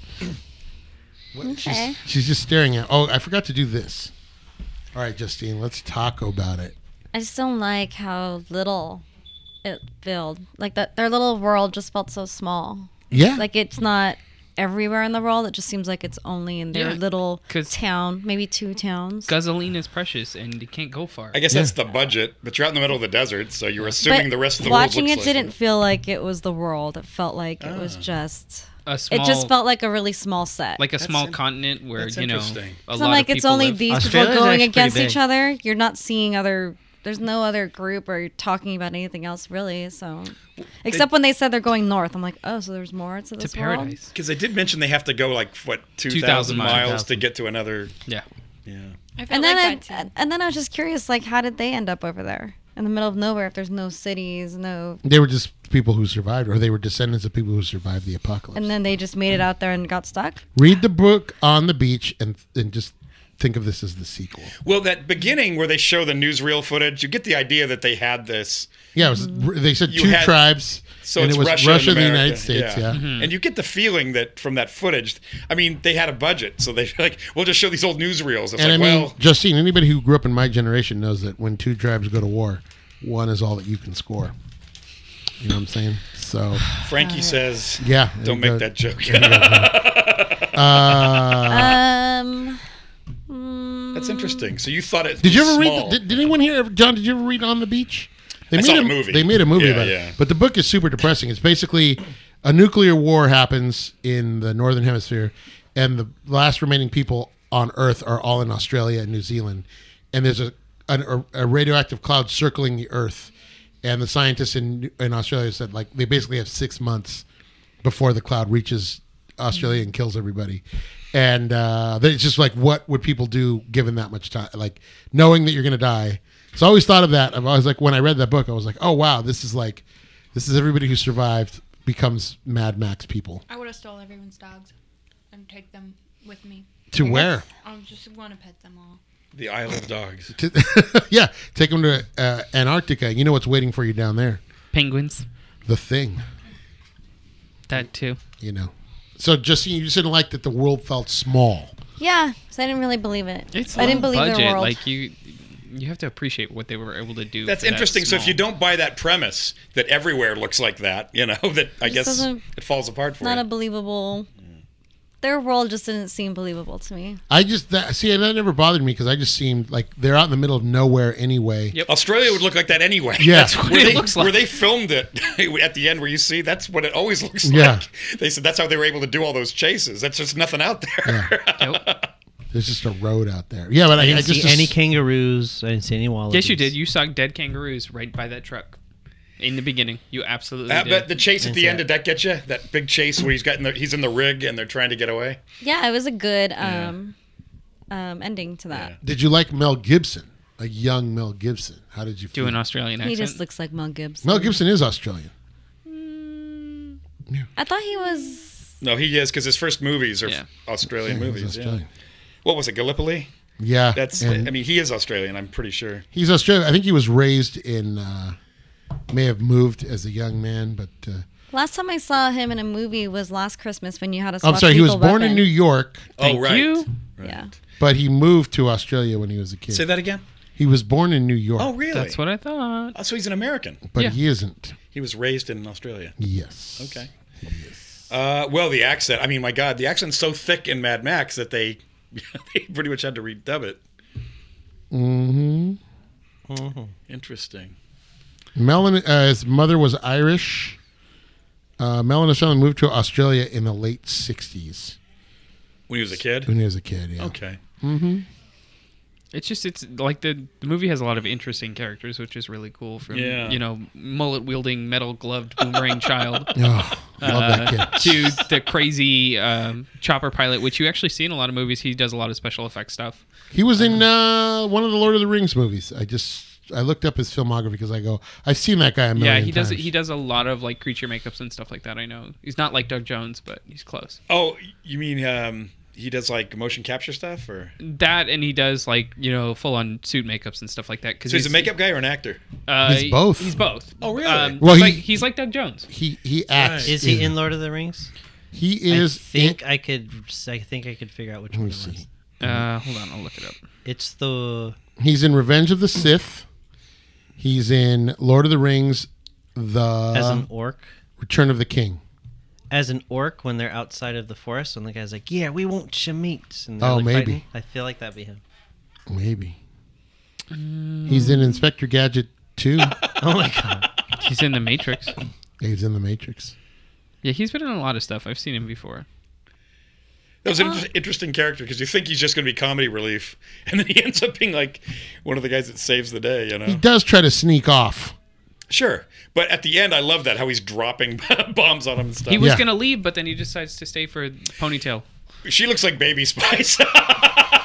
What- she's, Okay. she's just staring at. Oh, I forgot to do this. All right, Justine, let's talk about it. I just don't like how little it felt. Like that, their little world just felt so small. Yeah, Like it's not everywhere in the world. It just seems like it's only in their Yeah, little 'cause- town, maybe two towns. Gasoline is precious, and you can't go far. I guess that's the budget, but you're out in the middle of the desert, so you're assuming the rest of the watching world it looks like didn't feel like it was the world. It felt like it was just. A small, it just felt like a really small set. like a That's small in- continent where, that's you know, interesting. a so lot like of it's people only live. these Australia's people going actually against pretty each big. other. You're not seeing other. There's no other group or talking about anything else really. So, except when they said they're going north, I'm like, oh, so there's more to to this world. paradise. Because they did mention they have to go like what two two thousand thousand miles miles. to get to another. Yeah. Yeah. I felt And then, like that I, too. and then I was just curious, like, how did they end up over there? in the middle of nowhere if there's no cities, no. They were just people who survived, or they were descendants of people who survived the apocalypse. And then they just made it out there and got stuck. Read the book On the Beach and and just think of this as the sequel. Well, that beginning where they show the newsreel footage, you get the idea that they had this. Yeah, it was, they said You two had- tribes, So and it's it was Russia, Russia, and, and the America. United States. Yeah, Mm-hmm. And you get the feeling that from that footage, I mean, they had a budget, so they like, we'll just show these old newsreels. It's and like, I mean, well, Justine, anybody who grew up in my generation knows that when two tribes go to war, one is all that you can score. You know what I'm saying? So, Frankie says, yeah, don't there make you that joke. go. Uh, Um. mm, That's interesting. So you thought it did you was ever small. read? The, did, did anyone here, ever, John? Did you ever read On the Beach? They I made saw a the movie. They made a movie Yeah, about yeah. it, but the book is super depressing. It's basically a nuclear war happens in the northern hemisphere, and the last remaining people on Earth are all in Australia and New Zealand, and there's a a, a radioactive cloud circling the Earth, and the scientists in in Australia said like they basically have six months before the cloud reaches Australia and kills everybody. And uh, then it's just like, what would people do given that much time? Like knowing that you're going to die. So I always thought of that. I was like, when I read that book, I was like, oh wow, this is like, this is everybody who survived becomes Mad Max people. I would have stole everyone's dogs and take them with me. To where? I just want to pet them all. The Isle of Dogs. To, yeah, take them to uh, Antarctica. You know what's waiting for you down there? Penguins. The Thing. That too. You know. So just you just didn't like that the world felt small. Yeah, because I didn't really believe it. It's I didn't low believe budget. their world. Like you, you have to appreciate what they were able to do. That's for that interesting. So if small. you don't buy that premise that everywhere looks like that, you know, that I Just guess doesn't- it falls apart for Not you. a believable. Their world just didn't seem believable to me. I just that, see that never bothered me because I just seemed like they're out in the middle of nowhere anyway. Yep. Australia would look like that anyway. Yeah. That's what where it they, looks like. Where they filmed it at the end, where you see that's what it always looks Yeah. like. They said that's how they were able to do all those chases. That's just nothing out there. Yep. There's just a road out there. Yeah, but I, I I, didn't just see any kangaroos. I didn't see any wallabies. Yes, you did. You saw dead kangaroos right by that truck in the beginning. You absolutely Uh, did. but the chase at Didn't the see end, it. did that get you? That big chase where he's got in the, he's in the rig and they're trying to get away. Yeah, it was a good um, um, ending to that. Did you like Mel Gibson? A young Mel Gibson. How did you feel? Do an Australian He accent. just looks like Mel Gibson. Mel Gibson is Australian. I thought he was. No, he is because his first movies are Yeah. Australian Yeah, he's movies. Yeah. Australian. What was it, Gallipoli? Yeah, That's. and I mean, he is Australian. I'm pretty sure. he's Australian. I think he was raised in. Uh, may have moved as a young man, but uh, Last time I saw him in a movie was last Christmas when you had to swap I'm sorry. He was Lethal born in Weapon. New York, Thank oh, right. you. Right. Yeah. but he moved to Australia when he was a kid. Say that again. He was born in New York, Oh, really? That's what I thought. Oh, so he's an American. but Yeah. he isn't. He was raised in Australia. Yes. Okay. Uh, well, the accent. I mean, my God, the accent's so thick in Mad Max that they they pretty much had to redub it. Mm-hmm. Interesting. Melon, uh, his mother was Irish. Uh, Melon Australian moved to Australia in the late sixties When he was a kid. when he was a kid. Yeah. Okay. It's just it's like the, the movie has a lot of interesting characters, which is really cool. From Yeah. you know mullet wielding metal gloved boomerang child Oh, love that uh, kid. to the crazy um, chopper pilot, which you actually see in a lot of movies. He does a lot of special effects stuff. He was in uh, one of the Lord of the Rings movies. I just I looked up his filmography because I go, I've seen that guy a million Yeah, he does times. he does a lot of like creature makeups and stuff like that. I know he's not like Doug Jones, but he's close. Oh, you mean um, he does like motion capture stuff, or That and he does like you know full on suit makeups and stuff like that. Because so he's a makeup guy or an actor? Uh, He's both. He's both. Oh, really? Um, Well, he's, he- like, he's like Doug Jones. He he acts. Right. Is he in Lord of the Rings? He is. I think I could. I think I could figure out which Let one me it see. was. Uh, hold on, I'll look it up. It's the. He's in Revenge of the Sith. He's in Lord of the Rings, the As an orc. Return of the King. As an orc, when they're outside of the forest, and the guy's like, "Yeah, we won't meat." And they're, Oh, like, maybe. fighting. I feel like that'd be him. Maybe. He's in Inspector Gadget two. Oh my god. He's in The Matrix. He's in The Matrix. Yeah, he's been in a lot of stuff. I've seen him before. That was an inter- interesting character because you think he's just going to be comedy relief, and then he ends up being like one of the guys that saves the day. You know. He does try to sneak off. Sure, but at the end, I love that how he's dropping bombs on him and stuff. He was Yeah. gonna leave, but then he decides to stay for Ponytail. She looks like Baby Spice.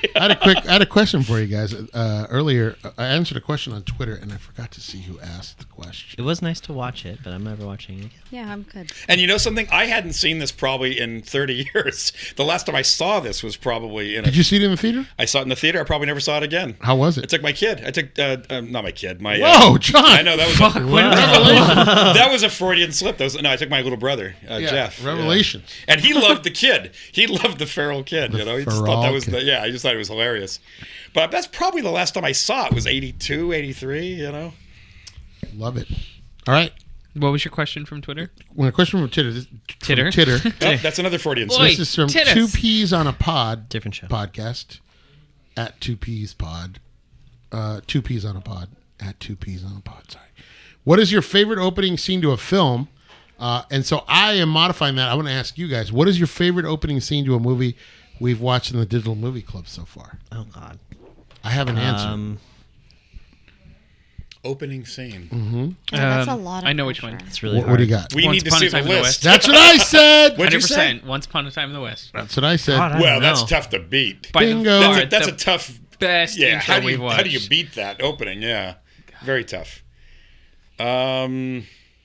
I had a quick. I had a question for you guys. Uh, earlier, I answered a question on Twitter, and I forgot to see who asked the question. It was nice to watch it, but I'm never watching it again. Yeah, I'm good. And you know something? I hadn't seen this probably in thirty years. The last time I saw this was probably in a... Did you see it in the theater? I saw it in the theater. I probably never saw it again. How was I it? took my kid. I took... Uh, uh, not my kid. My... Whoa, uh, John! I know, that was... Fuck, A, when- that was a Freudian slip. That was, no, I took my little brother, uh, Yeah, Jeff. Revelations. Yeah. And he loved the kid. He loved the feral kid, The you know? He just thought feral that was... kid. The, yeah, I just thought it was hilarious. But that's probably the last time I saw it was eighty-two, eighty-three, you know? Love it. All right. What was your question from Twitter? When a question from Titter. This, Titter? From Titter. Oh, that's another Freudian Boy. slip. This is from Titters. Two Peas on a Pod. Different show. Podcast. At Two Peas Pod. Uh, Two Peas on a Pod. At Two Peas on a Pod. Sorry. What is your favorite opening scene to a film? Uh, and so I am modifying that. I want to ask you guys, what is your favorite opening scene to a movie we've watched in the Digital Movie Club so far? Oh God. I have an answer. Um, Opening scene. Mm-hmm. Yeah, that's a Um, lot of I know which pressure. one. it's really What, hard. what do you got? We Once need to Upon see a Time the in the list. West. That's what I said. What'd you one hundred say? percent. Once Upon a Time in the West. That's what I said. God, I Well, don't that's know. tough to beat. By Bingo. far, That's a, that's the a tough... best Yeah, intro how do, we've you, watched. how do you beat that opening? Yeah, very tough. Um,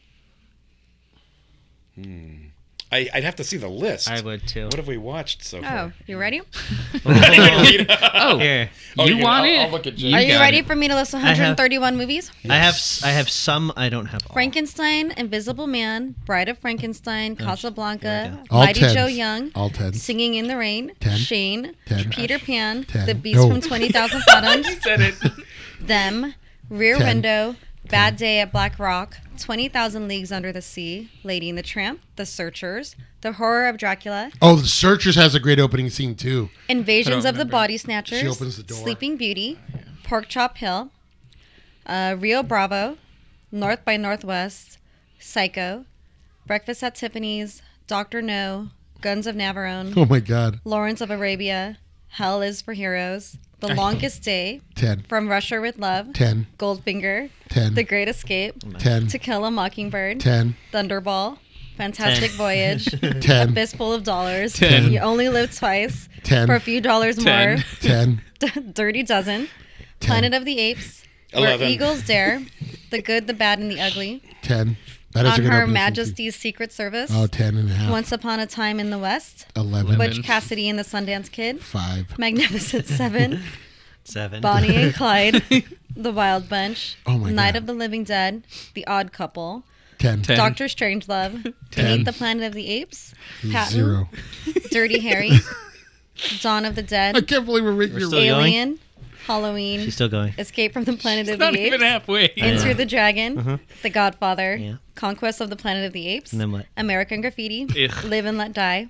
hmm. I, I'd have to see the list. I would too. What have we watched so Oh, far? you ready? Oh, Here, Oh, you can- want I'll, it? I'll look at Jay. Are you got ready it. for me to list one I have- hundred thirty-one movies? I have s- I have some. I don't have all. Frankenstein, Invisible Man, Bride of Frankenstein, Casablanca, All Mighty tens. Joe Young, All tens. Singing in the Rain, Ten. Shane, Ten. Peter Pan, Ten. The Beast No. from twenty thousand Fathoms, said it. Them, Rear Ten. Window, Bad Day at Black Rock, twenty thousand Leagues Under the Sea, Lady and the Tramp, The Searchers, The Horror of Dracula, Oh, The Searchers has a great opening scene, too. Invasions of the remember. Body Snatchers, She opens the door. Sleeping Beauty, Pork Chop Hill, uh, Rio Bravo, North by Northwest, Psycho, Breakfast at Tiffany's, Doctor No, Guns of Navarone, Oh, my God. Lawrence of Arabia, Hell is for Heroes, The Longest Day, Ten. From Russia with Love, Ten. Goldfinger, Ten. The Great Escape, Ten. To Kill a Mockingbird, Ten. Thunderball, Fantastic Ten. Voyage, Ten. A Fistful of Dollars, Ten. You Only Live Twice, Ten. For a Few Dollars Ten. More, Ten. Dirty Dozen, Ten. Planet of the Apes, Where Eleven. Eagles Dare, The Good, the Bad, and the Ugly, Ten. That is a On good Her opening scene, Majesty's Secret Service, too. Oh, ten and a half. Once Upon a Time in the West, Eleven. Butch Cassidy and the Sundance Kid, Five. Magnificent Seven, Seven. Bonnie and Clyde, The Wild Bunch, Oh my Night God. of the Living Dead, The Odd Couple, Ten. Ten. Doctor Strangelove, Beneath the Planet of the Apes, Patton, Zero. Dirty Harry, Dawn of the I Dead, can't believe we're reading your still going? Alien, Halloween, She's still going. Escape from the Planet of Not the even Apes, halfway. Enter the Dragon, The Godfather, Yeah. Conquest of the Planet of the Apes, And then what? American Graffiti, Ugh. Live and Let Die,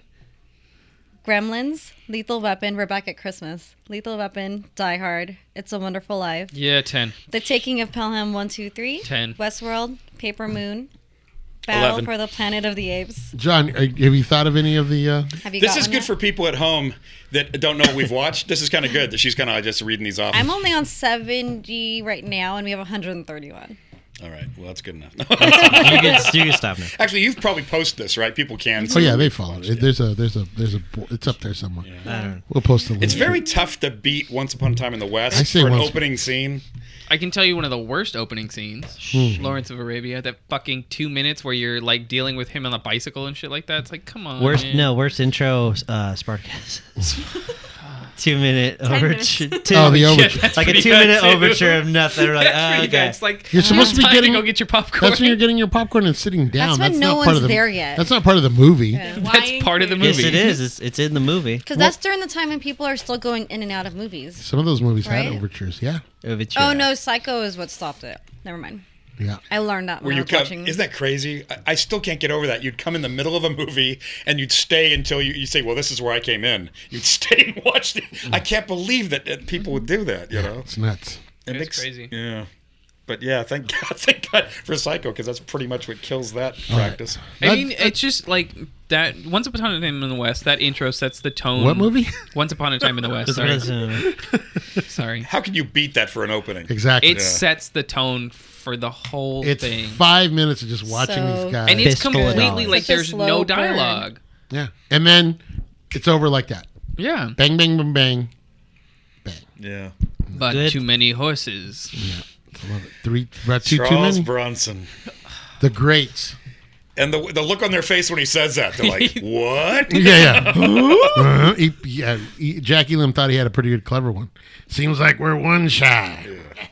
Gremlins, Lethal Weapon, We're Back at Christmas, Lethal Weapon, Die Hard, It's a Wonderful Life, Yeah, ten. The Taking of Pelham one two three, Ten. Westworld, Paper Moon, Battle Eleven. for the Planet of the Apes. John, are- have you thought of any of the... Uh, Have you This got is one good yet? for people at home that don't know what we've watched. This is kind of good that she's kind of just reading these off. I'm only on seventy right now, and we have one hundred thirty-one. All right. Well, that's good enough. You can, you can stop now. Actually, you've probably posted this, right? People can. oh, see yeah, what they we've follow watched, it. yeah. There's a... There's a... There's a... It's up there somewhere. I don't know. We'll post a link. It's very tough to beat Once Upon a Time in the West I say for an Once- opening scene. I can tell you one of the worst opening scenes, Hmm. Lawrence of Arabia. That fucking two minutes where you're like dealing with him on a bicycle and shit like that. It's like, come on. Worst man. no worst intro. Uh, Spartacus. Two minute minutes. overture. Two, Oh, the Yeah, overture. that's like a pretty two minute good, too. overture of nothing. We're like, That's ah, pretty good. okay. It's like You're supposed to be time getting- go get your popcorn. That's when you're getting your popcorn and sitting down. That's when no not part one's of the, there yet. That's not part of the movie. Yeah. That's part of the Yes, movie. it is. It's, it's in the movie. Because that's during the time when people are still going in and out of movies. Some of those movies Right? had overtures. Yeah. Overture. Oh, no, Psycho is what stopped it. Never mind. Yeah. I learned that Where when I you was come, watching. isn't that crazy? I, I still can't get over that. You'd come in the middle of a movie and you'd stay until you, you say, "Well, this is where I came in." You'd stay and watch it. I can't believe that, that people would do that. You know, It's nuts. it It's crazy. Yeah, but yeah, thank God, thank God for Psycho because that's pretty much what kills that practice. I mean, That- it's just like that. Once Upon a Time in the West, that intro sets the tone. What movie? Once Upon a Time in the West. Sorry, sorry. How can you beat that for an opening? Exactly. It sets the tone for the whole It's thing, five minutes of just watching So- these guys. and it's Fistful of completely dollars. like Such a there's slow no burn. dialogue. yeah. And then it's over like that. Yeah, Bang, bang, bang, bang. Yeah. But Good. too many horses. I love it. Three, about two, too Charles many. Bronson. The greats. And the the look on their face when he says that, they're like, "What?" Yeah, yeah. uh, he, yeah he, Jack Elam thought he had a pretty good, clever one. Seems like we're one shy.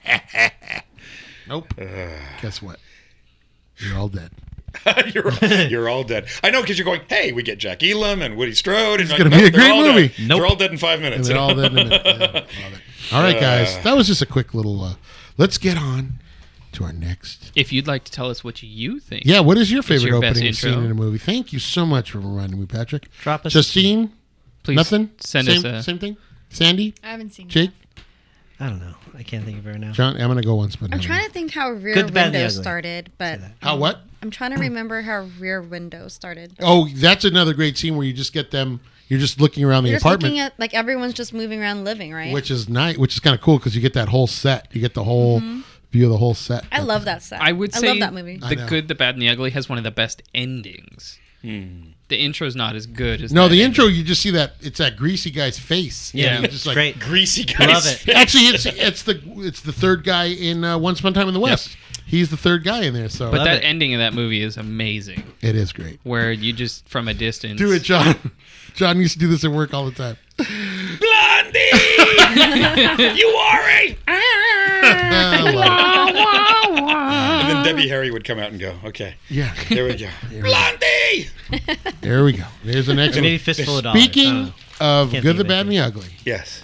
Nope. Guess what? You're all dead. you're you're all dead. I know because you're going. Hey, we get Jack Elam and Woody Strode. And It's like, gonna be nope, a they're great all movie. Dead. Nope. They're all dead in five And minutes. they're all dead in a minute. Yeah, love it. All right, guys. That was just a quick little. Uh, let's get on to our next. If you'd like to tell us what you think. Yeah, what is your favorite your best opening intro? scene in a movie? Thank you so much for reminding me, Patrick. Drop us. Justine, Please nothing. send same, us a. same thing. Sandy, I haven't seen Jake, I don't know. I can't think of her now. John. I'm gonna go once, but I'm not trying another. to think how Rear Good, the Bad, and the Window Ugly. started, but How what? I'm trying to remember how Rear Window started. Oh, that's another great scene where you just get them. You're just looking around the You're just apartment, looking at like everyone's just moving around living, right? which is nice, which is kind of cool because you get that whole set. You get the whole view of the whole set. I love that set. I would I say love that movie. I The know. Good, the Bad, and the Ugly has one of the best endings. The intro's not as good as No, that the ending. intro you just see that it's that greasy guy's face. Yeah. You're just like Great. Greasy guys. Love it. Actually, it's it's the it's the third guy in uh, Once Upon a Time in the West. He's the third guy in there, so But Love that it. ending of that movie is amazing. it is great. Where you just from a distance Do it, John. John used to do this at work all the time. Blondie, you are a. I love it. And then Debbie Harry would come out and go, "Okay, Yeah, there we go, Blondie." there we go. There's the next Maybe one. Fistful of Dollars. I don't Speaking know. of Can't Good, think the of Bad, and the Ugly. Yes.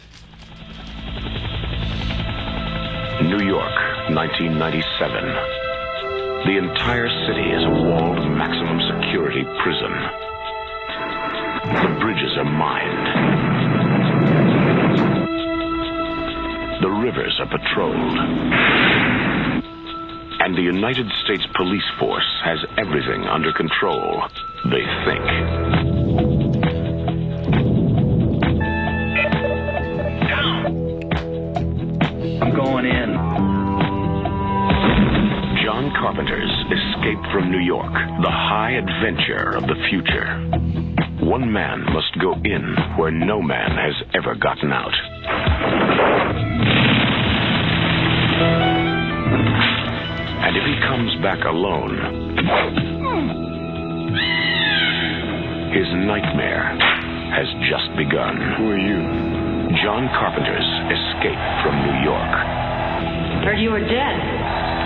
New York, nineteen ninety-seven. The entire city is a walled maximum security prison. The bridges are mined. The rivers are patrolled. And the United States Police Force has everything under control, they think. I'm going in. John Carpenter's Escape from New York, the high adventure of the future. One man must go in where no man has ever gotten out. And if he comes back alone, his nightmare has just begun. Who are you? John Carpenter's Escape from New York. Heard you were dead.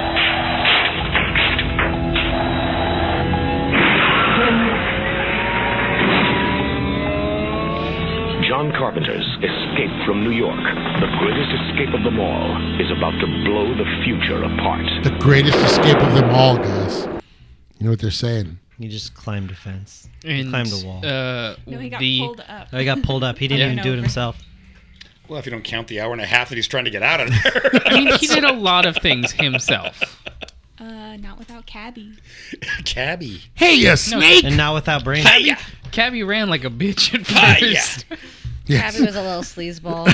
John Carpenter's Escape from New York, the greatest escape of them all, is about to blow the future apart. The greatest escape of them all, guys. You know what they're saying? He just climbed a fence. And, he climbed a wall. Uh, No, he got the, pulled up. Oh, he got pulled up. He didn't Yeah. even do it Over. himself. Well, if you don't count the hour and a half that he's trying to get out of there. I mean, he did a lot of things himself. Uh, not without Cabby. Cabby. Hey, you snake! And not without brains. Hiya. Cabby ran like a bitch at Hiya. first. Yes. Cabby was a little sleazeball.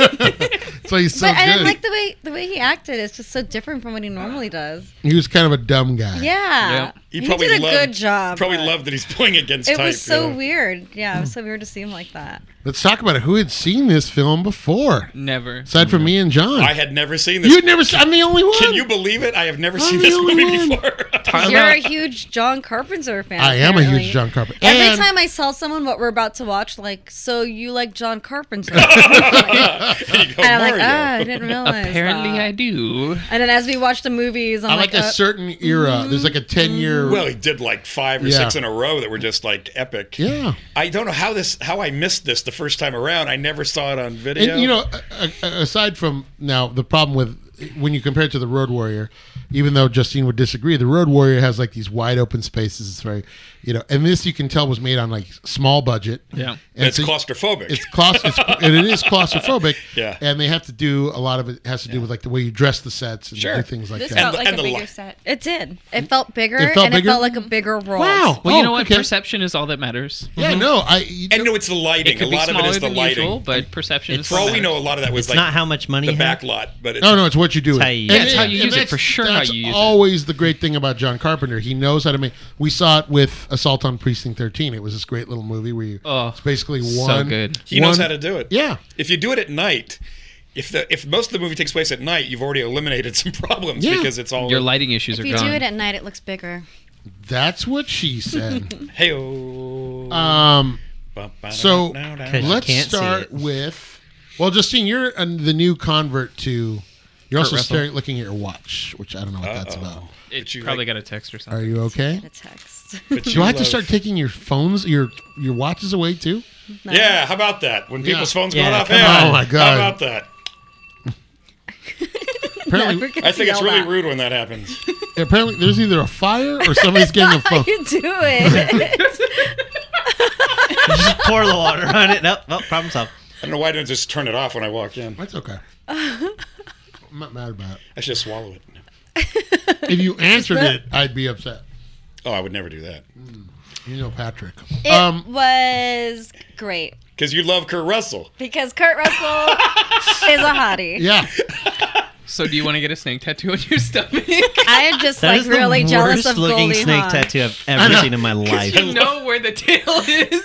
So he's so but I good. didn't like the way the way he acted. It's just so different from what he normally does. he was kind of a dumb guy. Yeah, Yeah. He, he, probably did a loved, good job. Probably but loved that he's playing against It type. was so you know? weird. Yeah, it was so weird to see him like that. Let's talk about it. Who had seen this film before? Never. Aside from me and John. I had never seen this. You'd never seen I'm the only one. Can you believe it? I have never I'm seen the this only movie one. before. Talk You're about- a huge John Carpenter fan. I am a apparently. huge John Carpenter. Every And- time I saw someone what we're about to watch, like, so you like John Carpenter? And you go, And I'm like, Mario. ah, I didn't realize. Apparently, that. I do. And then as we watch the movies, I'm I like, like, a uh, certain era. There's like a ten year. Well, he did like five or Yeah. six in a row that were just like epic. Yeah. I don't know how this, how I missed this the first time around. I never saw it on video. And you know, a- a- aside from now, the problem with when you compare it to the Road Warrior, even though Justine would disagree, the Road Warrior has like these wide open spaces. It's very, you know, and this you can tell was made on like small budget. Yeah. And it's so- claustrophobic. It's claust- it's, and it is claustrophobic. Yeah. And they have to do a lot of it has to do with like the way you dress the sets and Sure. do things like This that. felt the- like and a the bigger li- set. it did. It felt bigger, It felt and bigger? it felt like a bigger role. Wow. Well, you Oh, know what? okay. Perception is all that matters. Yeah, no, I. You and know, no, it's the lighting. It could A be lot of it smaller is the than lighting. usual, but perception is For all what we know, a matters. lot of that was It's like not how much money the you have. back lot, but it's, no, no, it's what you do. It's with how it. you And use it. it- How you and use it, that's- for sure how That's you use it. always the great thing about John Carpenter. He knows how to make. We saw it with Assault on Precinct thirteen. It was this great little movie where you. Oh, it's basically so one. good. he knows one- how to do it. Yeah. If you do it at night, if the if most of the movie takes place at night, you've already eliminated some problems Yeah. because it's all Your lighting issues If are you gone. do it at night, it looks bigger. That's what she said. Hey-o. um, so you let's can't see start it. with. Well, Justine, you're uh, the new convert to. You're also Russell. staring, looking at your watch, which I don't know what that's about. It you probably like- got a text or Are something. you okay? A text. But Do you I have to love- start taking your phones, your your watches away too? No. Yeah, how about that? When people's Yeah. phones Yeah, going off, come yeah. on. Oh, my God. How about that? Apparently, Never gets I think it's yelled really at. rude when that happens. apparently, there's either a fire or somebody's getting a How phone. you do it? Just pour the water on it. Nope, nope, problem solved. I don't know why I didn't just turn it off when I walk in. That's okay. I'm not mad about it. I should just swallow it. If you answered it, I'd be upset. Oh, I would never do that. You know, Patrick. It Um, was great Because you love Kurt Russell. because Kurt Russell is a hottie. yeah. So do you want to get a snake tattoo on your stomach? I am just That like is really the jealous worst of looking Goldie snake Hawn. tattoo I've I ever know. seen in my life. You know where the tail is.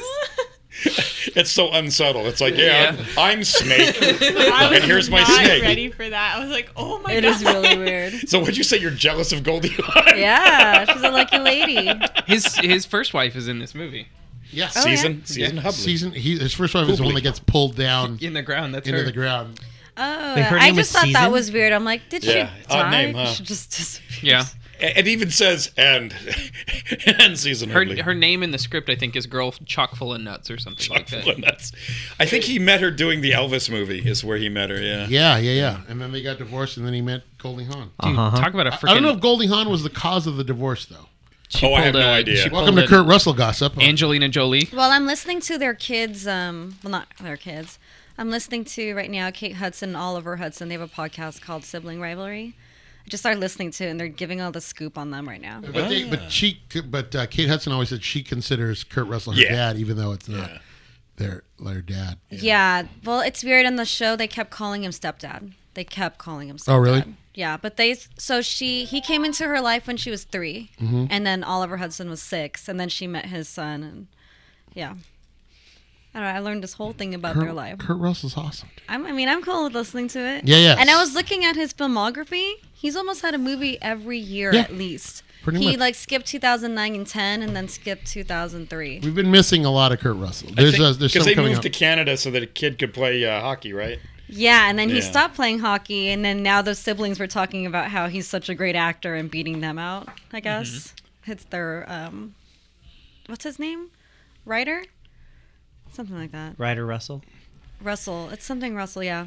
It's so unsubtle. It's like, yeah, Yeah. I'm Snake, I was and here's my not snake. ready for that. I was like, oh my It god. is really weird. So would you say you're jealous of Goldie Hawn? Yeah, she's a lucky lady. His his first wife is in this movie. Yeah. Oh, Season, yeah. season Yeah. Hubley. Season. He, his first wife is the one that Hoobly. gets pulled down In the ground, that's into her. the ground. Oh, Wait, her I name just was thought that Season? was weird. I'm like, did Yeah, she odd die? name, huh? She just disappeared. Yeah. It even says and and season Her Hubley. her name in the script, I think, is Girl Chock Full of Nuts or something Chock like that. full of nuts. I think he met her doing the Elvis movie. Is where he met her. Yeah. Yeah, yeah, yeah. And then they got divorced, and then he met Goldie Hawn. Dude, Uh-huh. talk about a I- freaking. I don't know if Goldie Hawn was the cause of the divorce, though. she Oh, I have pulled no a- idea. she Welcome pulled to a Kurt Russell gossip. Angelina Jolie. Well, I'm listening to their kids. Um, well, not their kids. I'm listening to right now Kate Hudson and Oliver Hudson. They have a podcast called Sibling Rivalry. I just started listening to it, and they're giving all the scoop on them right now. But they, but she, but uh, Kate Hudson always said she considers Kurt Russell her Yeah. dad, even though it's not Yeah. their their dad. Yeah. Well, it's weird on the show. They kept calling him stepdad. They kept calling him stepdad. Oh, really? Yeah, but they so she he came into her life when she was 3 Mm-hmm. and then Oliver Hudson was six, and then she met his son, and yeah. I don't know. I learned this whole thing about their Kurt, life. Kurt Russell's awesome. I'm, I mean, I'm cool with listening to it. Yeah, yeah. And I was looking at his filmography. He's almost had a movie every year Yeah, at least. pretty he much. like skipped two thousand nine and ten, and then skipped two thousand three. We've been missing a lot of Kurt Russell. There's uh, there's because some they coming moved up. to Canada so that a kid could play uh, hockey, right? Yeah, and then he Yeah. stopped playing hockey, and then now those siblings were talking about how he's such a great actor and beating them out. I guess it's their um, what's his name, Ryder, something like that. Ryder Russell. Russell, it's something Russell. Yeah.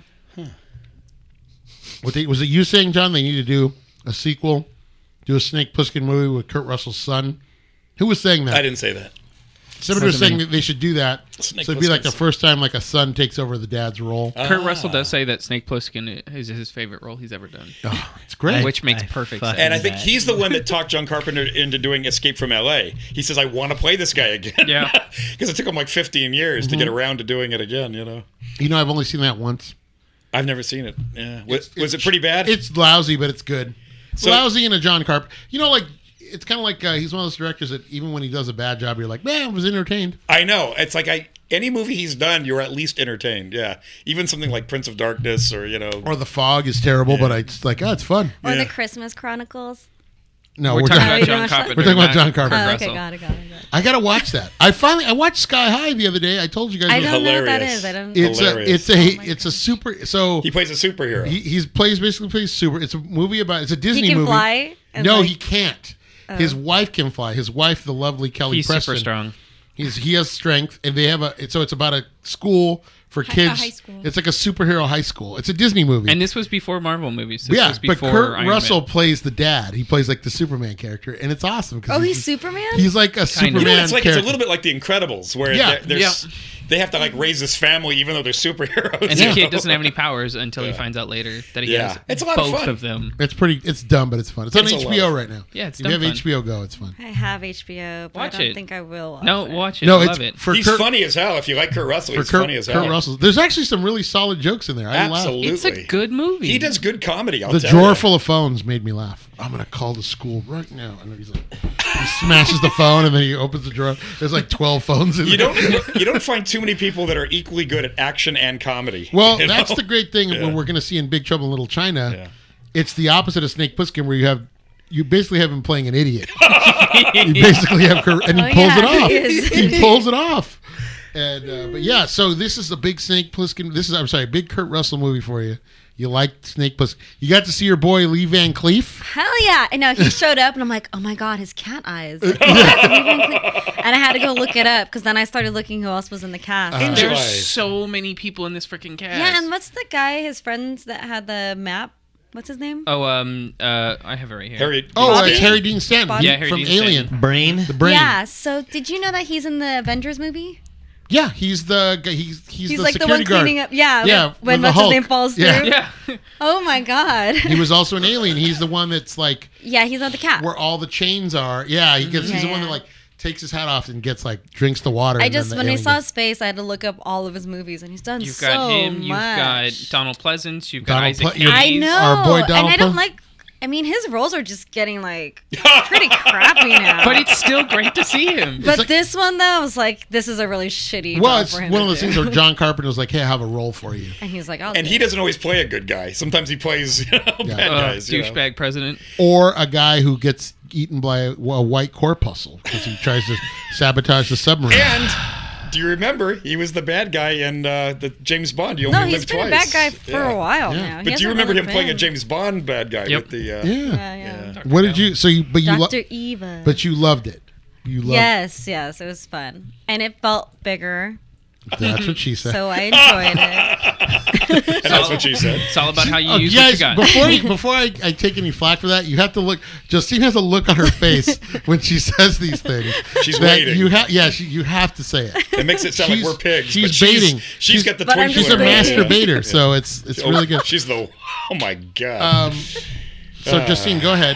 What they, was it you saying, John? They need to do a sequel, do a Snake Plissken movie with Kurt Russell's son. Who was saying that? I didn't say that. Somebody was Something- saying that they should do that. Snake so it'd be like the Plissken's- first time like a son takes over the dad's role. Kurt Ah. Russell does say that Snake Plissken is his favorite role he's ever done. Oh, it's great. Which makes I perfect fucking sense. And I think bet. he's the one that talked John Carpenter into doing Escape from L A. He says, I want to play this guy again. Yeah. Because it took him like fifteen years to get around to doing it again, you know? You know, I've only seen that once. I've never seen it. Yeah. Was, It's- was it's- it pretty bad? It's lousy, but it's good. So- lousy in a John Carpenter. You know, like it's kind of like uh, he's one of those directors that even when he does a bad job, you're like, man, I was entertained. I know. It's like I any movie he's done, you're at least entertained. Yeah. Even something like Prince of Darkness or, you know. Or The Fog is terrible, but I it's like, oh, it's fun. Or Yeah. the Christmas Chronicles. No, we're, we're, talking talking. Oh, about you John watched that? Carpenter. We're talking about not John Carpenter. Oh, Kurt okay, Russell. got it, got it, got it. I gotta watch that. I finally I watched Sky High the other day. I told you guys. I about- don't know what that Hilarious. is. I don't. It's a Hilarious. it's a it's a super. So He plays a superhero. he he's plays basically plays super. It's a movie about. It's a Disney he can movie. fly. and, No, like- he can't. His wife can fly. His wife, the lovely Kelly He's Preston. super strong. He's he has strength, and they have a. So it's about a school for Hi- a kids. high school. It's like a superhero high school. It's a Disney movie. And this was before Marvel movies. This yeah, was but before Kurt Iron Russell Man. plays the dad. He plays like the Superman character, and it's awesome. 'cause Oh, he's just- Superman? He's like a Kinda. Superman You know, it's like character. it's a little bit like The Incredibles, where Yeah. they're, they're Yeah. s- they have to like raise this family even though they're superheroes. And you the kid know? doesn't have any powers until he Yeah. finds out later that he Yeah. has It's a lot of both fun. of them. It's pretty. It's dumb, but it's fun. It's on It's a H lot B O of- right now. Yeah, it's if you have dumb fun. H B O Go, it's fun. I have H B O, but Watch I don't it. think I will. Watch No, it. watch it. No, I it's love it. for He's Kurt, funny as hell. If you like Kurt Russell, for he's Kurt, funny as hell. Kurt Russell. There's actually some really solid jokes in there. I laughed. Absolutely. It's a good movie. He does good comedy. I'll The tell drawer you. full of phones made me laugh. I'm gonna call the school right now, and he's like, He smashes the phone, and then he opens the drawer. There's like twelve phones in You there. don't you don't find too many people that are equally good at action and comedy. Well, you know? that's the great thing Yeah. when we're going to see in Big Trouble in Little China. Yeah. It's the opposite of Snake Plissken, where you have you basically have him playing an idiot. You basically have, Kurt- and he Oh, pulls yeah, it off. he is. He pulls it off. And uh, but yeah, so this is a big Snake Plissken. This is I'm sorry, big Kurt Russell movie for you. You liked Snake Plissken. You got to see your boy Lee Van Cleef. Hell yeah! I know he showed up, and I'm like, oh my god, his cat eyes. Like, that's Lee Van Cleef. And I had to go look it up because then I started looking who else was in the cast. Uh, There's Eyes. so many people in this freaking cast. yeah, and what's the guy? His friends that had the map. What's his name? Oh, um, uh, I have it right here. Harry. Oh, uh, Bobby? it's Harry Dean Stanton Bobby? Yeah, Harry from Dean Alien. Stanton. Brain. The brain. Yeah. So did you know that he's in the Avengers movie? Yeah, he's the guy. He's he's, He's the like the security one guard. cleaning up. Yeah. Yeah, When, when with the what's his Hulk. name falls Yeah. through. Yeah. Oh my god. He was also an alien. He's the one that's like Yeah, he's on the cat. where all the chains are. Yeah, he gets. Yeah, he's the one yeah. that like takes his hat off and gets like drinks the water. I and then just the when I alien saw gets- his face, I had to look up all of his movies, and he's done You've so got him. You've much. got Donald Pleasance. You've got Donald Isaac Ple- your- I Hayes. know, Our boy and Donald I don't Pleasance? like. I mean, his roles are just getting like pretty crappy now. But it's still great to see him. But like- this one though, I was like, this is a really shitty. Well, job it's for him one to of those do. things where John Carpenter was like, "Hey, I have a role for you," And he's like, I'll And do he it. doesn't always play a good guy. Sometimes he plays you know, Yeah. bad Uh, guys. you know. douchebag president. or a guy who gets eaten by a, a white corpuscle because he tries to sabotage the submarine. And do you remember he was the bad guy in uh, the James Bond? You only No, he's live been twice. a bad guy for Yeah. a while Yeah. now. He But do you hasn't remember really him playing a been. James Bond bad guy Yep. with the? Uh, yeah. Yeah, yeah. What did you? So you, but you, lo- Doctor Eva. but you loved it. You loved. yes, yes, it was fun, and it felt bigger, That's what she said. so I enjoyed it. And that's what she said. It's all about how you Oh, use guys, what you got. before you, before I, I take any flack for that, you have to look. Justine has a look on her face when she says these things. She's that waiting. You have, yeah, she, you have to say it. It makes it sound like She's- we're pigs. she's but she's, baiting. She's She's- got the But I'm twinkle She's in a her eye. master Yeah. baiter, so it's it's Oh, really good. She's the. Oh my god. Um, so Uh. Justine, go ahead.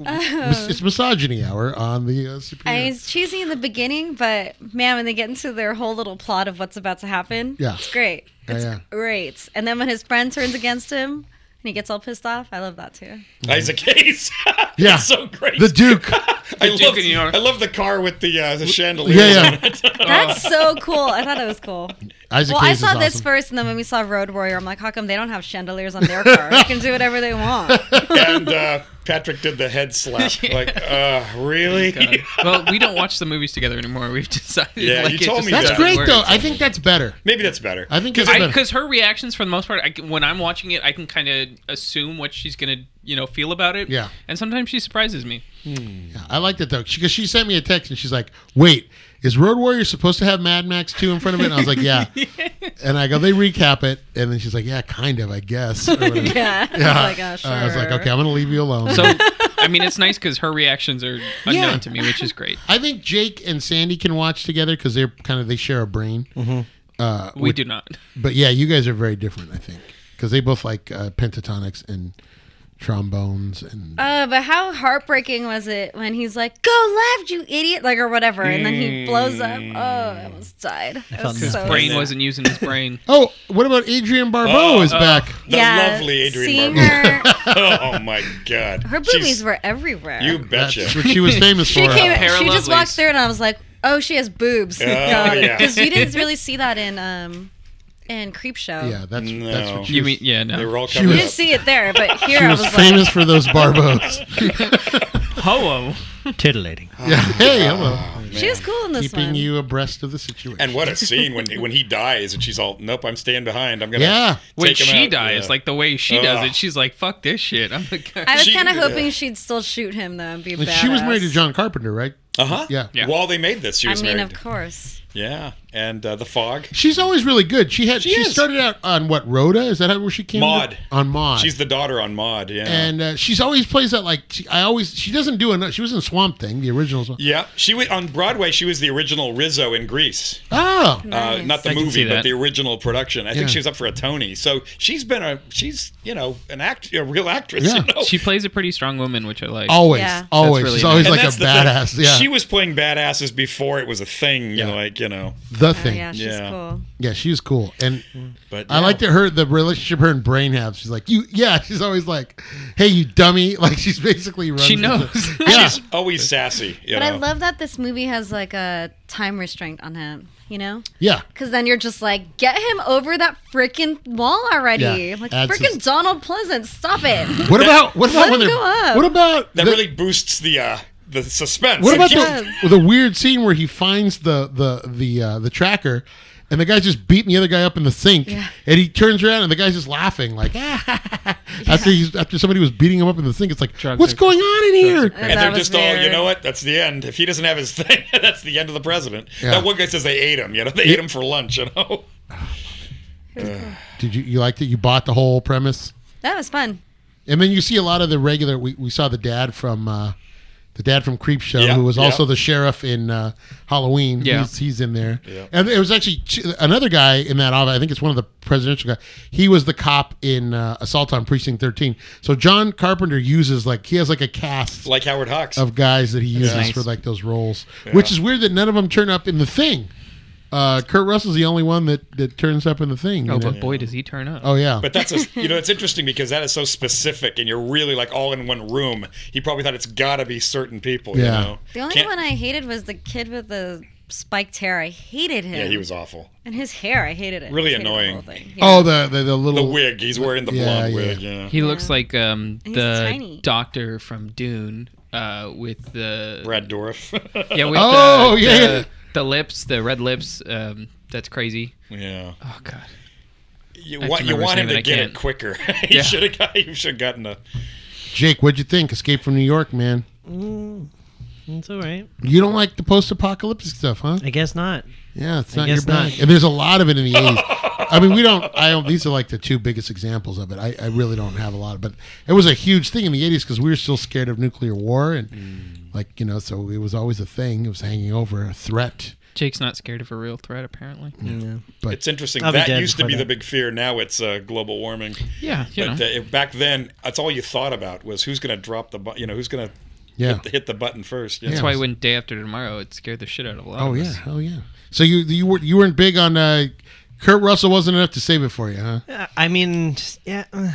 Mis- It's misogyny hour on the uh, I Superior. mean, it's cheesy in the beginning, but man, when they get into their whole little plot of what's about to happen, Yeah. it's great. Yeah, It's yeah. great. And then when his friend turns against him and he gets all pissed off, I love that too. Isaac Hayes. Yeah. It's so great. The Duke. I Duke love, in New York. I love the car with the uh, the chandeliers Yeah, yeah. on it. That's so cool. I thought it was cool. Isaac Well, I Hayes saw is this awesome. first, and then when we saw Road Warrior, I'm like, how come they don't have chandeliers on their car? They can do whatever they want. And uh, Patrick did the head slap. Like, uh, really? God. Well, we don't watch the movies together anymore. We've decided. Yeah, like, you it told just me That's that. doesn't great work. though. I think that's better. Maybe that's better. I think it's better. Because her reactions, for the most part, I can, when I'm watching it, I can kind of assume what she's gonna, you know, feel about it. Yeah. And sometimes she surprises me. Yeah, I liked it though, because she, sent me a text and she's like, "Wait, is Road Warrior supposed to have Mad Max two in front of it?" And I was like, "Yeah." And I go, "They recap it," and then she's like, "Yeah, kind of, I guess." Or whatever. Yeah. Yeah. I was like, oh, sure. I was like, "Okay, I'm gonna leave you alone." So, I mean, it's nice because her reactions are unknown Yeah. to me, which is great. I think Jake and Sandy can watch together because they're kind of they share a brain. Uh, We with- do not. But yeah, you guys are very different. I think because they both like uh, pentatonics and trombones and Uh, but how heartbreaking was it when he's like, "Go left, you idiot!" Like or whatever, and then he blows up. Oh, I almost died. It felt was his so Brain sad. wasn't using his brain. oh, what about Adrienne Barbeau Oh, is back? The yeah, lovely Adrienne seeing Barbeau. her, Oh my god. her She's- boobies were everywhere. You betcha. That's what she was famous she for. came, Pair of she just lovelies. walked through, and I was like, "Oh, she has boobs." Oh, yeah. Because you didn't really see that in um, in Creepshow. Yeah, that's No. that's what she You was. mean, yeah, They no. were all She covered You was- didn't see it there, but here She I was was famous like, for those barbos. Ho-oh. Titillating. yeah. Hey, hello. she was cool in this Keeping one. you abreast of the situation. And what a scene when when he dies and she's all, "Nope, I'm staying behind. I'm gonna." Yeah. When take him she out." dies, Yeah. like the way she does Ugh. it, she's like, "Fuck this shit." I'm like, I was She- kind of yeah. hoping she'd still shoot him though and be And badass. she was married to John Carpenter, right? Uh huh. Yeah. Yeah. While they made this, she I was mean, married. of course. Yeah, and uh, the fog. She's always really good. She had She she, is. started out on what Rhoda? Is that how where she came? Maude. To? On Maud. She's the daughter on Maude. Yeah. and uh, she's always plays that like she, I always she doesn't do enough. She was in Swamp Thing, the original. Swamp. yeah, she was on Broadway. She was the original Rizzo in Grease. Oh, Uh, Nice. not the I can movie, see but that. the original production. I think Yeah. she was up for a Tony. So she's been a she's you know an act a real actress. Yeah. You know? she plays a pretty strong woman, which I like. always, Yeah. always. That's really she's always And like a that's the thing. badass. Yeah. She was playing badasses before it was a thing. You Yeah. know, like you you know. The Oh, Thing. yeah, she's Yeah. cool. Yeah, she was cool, and But I yeah. liked it. Her the relationship her and Brain have. She's like, you, yeah. She's always like, hey, you dummy. Like she's basically runs She the- knows. Yeah, She's always sassy. You But know? I love that this movie has like a time restraint on him, you know? yeah. Because then you're just like, get him over that freaking wall already. Yeah, Like, adds freaking his- Donald Pleasant, stop it. What about what about Let when him they're go up. what about that the, really boosts the uh, the suspense. what about And the, the weird scene where he finds the the the uh, the tracker, and the guy's just beating the other guy up in the sink, Yeah. and he turns around and the guy's just laughing like ah, after he's after somebody was beating him up in the sink. It's like, Drugs what's are- going on in here? And And that they're was just all, you weird. know what? That's the end. If he doesn't have his thing, that's the end of the president. Yeah. That one guy says they ate him. You know, they ate him for lunch. You know. Did you you liked it? You bought the whole premise, That was fun. and then you see a lot of the regular. We, we saw the dad from. Uh, The dad from Creep Show, Yeah, who was yeah. also the sheriff in uh, Halloween. Yeah. He's, he's in there. Yeah. And there was actually ch- another guy in that office. I think it's one of the presidential guys. He was the cop in uh, Assault on Precinct thirteen. So John Carpenter uses, like, he has like a cast Like Howard Hawks. of guys that he uses nice. for like those roles, which is weird that none of them turn up in The Thing. Uh, Kurt Russell's the only one that, that turns up in The Thing. you Oh, know? but boy, does he turn up. Oh, yeah. But that's a, you know, it's interesting because that is so specific, and you're really like all in one room. He probably thought it's got to be certain people. Yeah. You know, The only Can't- one I hated was the kid with the spiked hair. I hated him. Yeah, he was awful. And his hair, I hated it. Really I hated the annoying. whole thing. Oh, the, the, the The little... wig. He's wearing the Yeah, blonde yeah. wig. Yeah. He looks like um, He's the tiny. doctor from Dune uh, with the Brad Dourif. yeah with Oh, the, yeah, the, yeah. the lips, the red lips. Um, that's crazy. yeah. Oh god. You I want can you remember want him his name, to but I get can't. it quicker. he Yeah. should have got. You should have gotten a. Jake, what'd you think? Escape from New York, man. Mm, it's all right. You don't like the post-apocalyptic stuff, huh? I guess not. Yeah, it's I not your guess bag. not. And there's a lot of it in the eighties. I mean, we don't. I don't. These are like the two biggest examples of it. I, I really don't have a lot, but it was a huge thing in the eighties because we were still scared of nuclear war, and like you know, so it was always a thing. It was hanging over a threat. Jake's not scared of a real threat, apparently. Yeah. But It's interesting. I'll be That dead used to before be that. the big fear. Now it's uh, global warming. Yeah, you But know. uh, if- back then, that's all you thought about was who's going to drop the button. You know, who's going to yeah. hit, the, hit the button first. you That's know? why when Day After Tomorrow, it scared the shit out of a lot Oh of yeah. us. Oh yeah. So you you were you weren't big on uh, Kurt Russell wasn't enough to save it for you, huh? Uh, I mean, just- yeah. uh,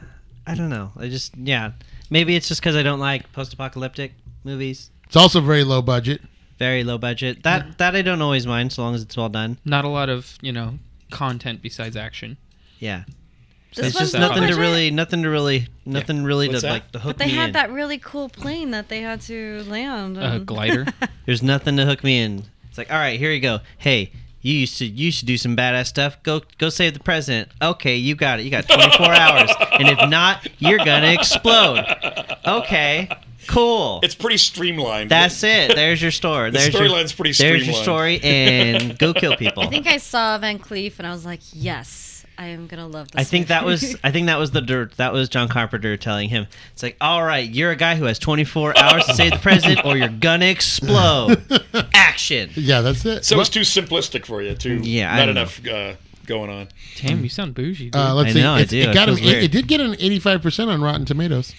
I don't know. I just yeah. Maybe it's just because I don't like post-apocalyptic movies. It's also very low budget. Very low budget. That that I don't always mind, so long as it's well done. Not a lot of, you know, content besides action. Yeah. This it's was just low nothing to budget? really, nothing to really, nothing really What's to that? like to hook But they me had in. that really cool plane that they had to land on. A glider. There's nothing to hook me in. It's like, all right, here you go. Hey, you used to you should do some badass stuff. Go go save the president. Okay, you got it. You got twenty-four hours, and if not, you're gonna explode. Okay, cool. It's pretty streamlined. That's it. There's your story. The There's your, storyline's pretty There's your streamlined. story, and go kill people. I think I saw Van Cleef and I was like, yes, I am gonna love this. I think that movie. was I think that was the dirt that was John Carpenter telling him. It's like, all right, you're a guy who has twenty-four hours to save the president, or you're gonna explode. Action. Yeah, that's it. so Well, it's too simplistic for you. Too Yeah, I not don't know. enough uh, going on. Damn, you sound bougie, dude. uh, let's I see. know, I It's- do. It It got an, feels it, weird. it did get an eighty-five percent on Rotten Tomatoes.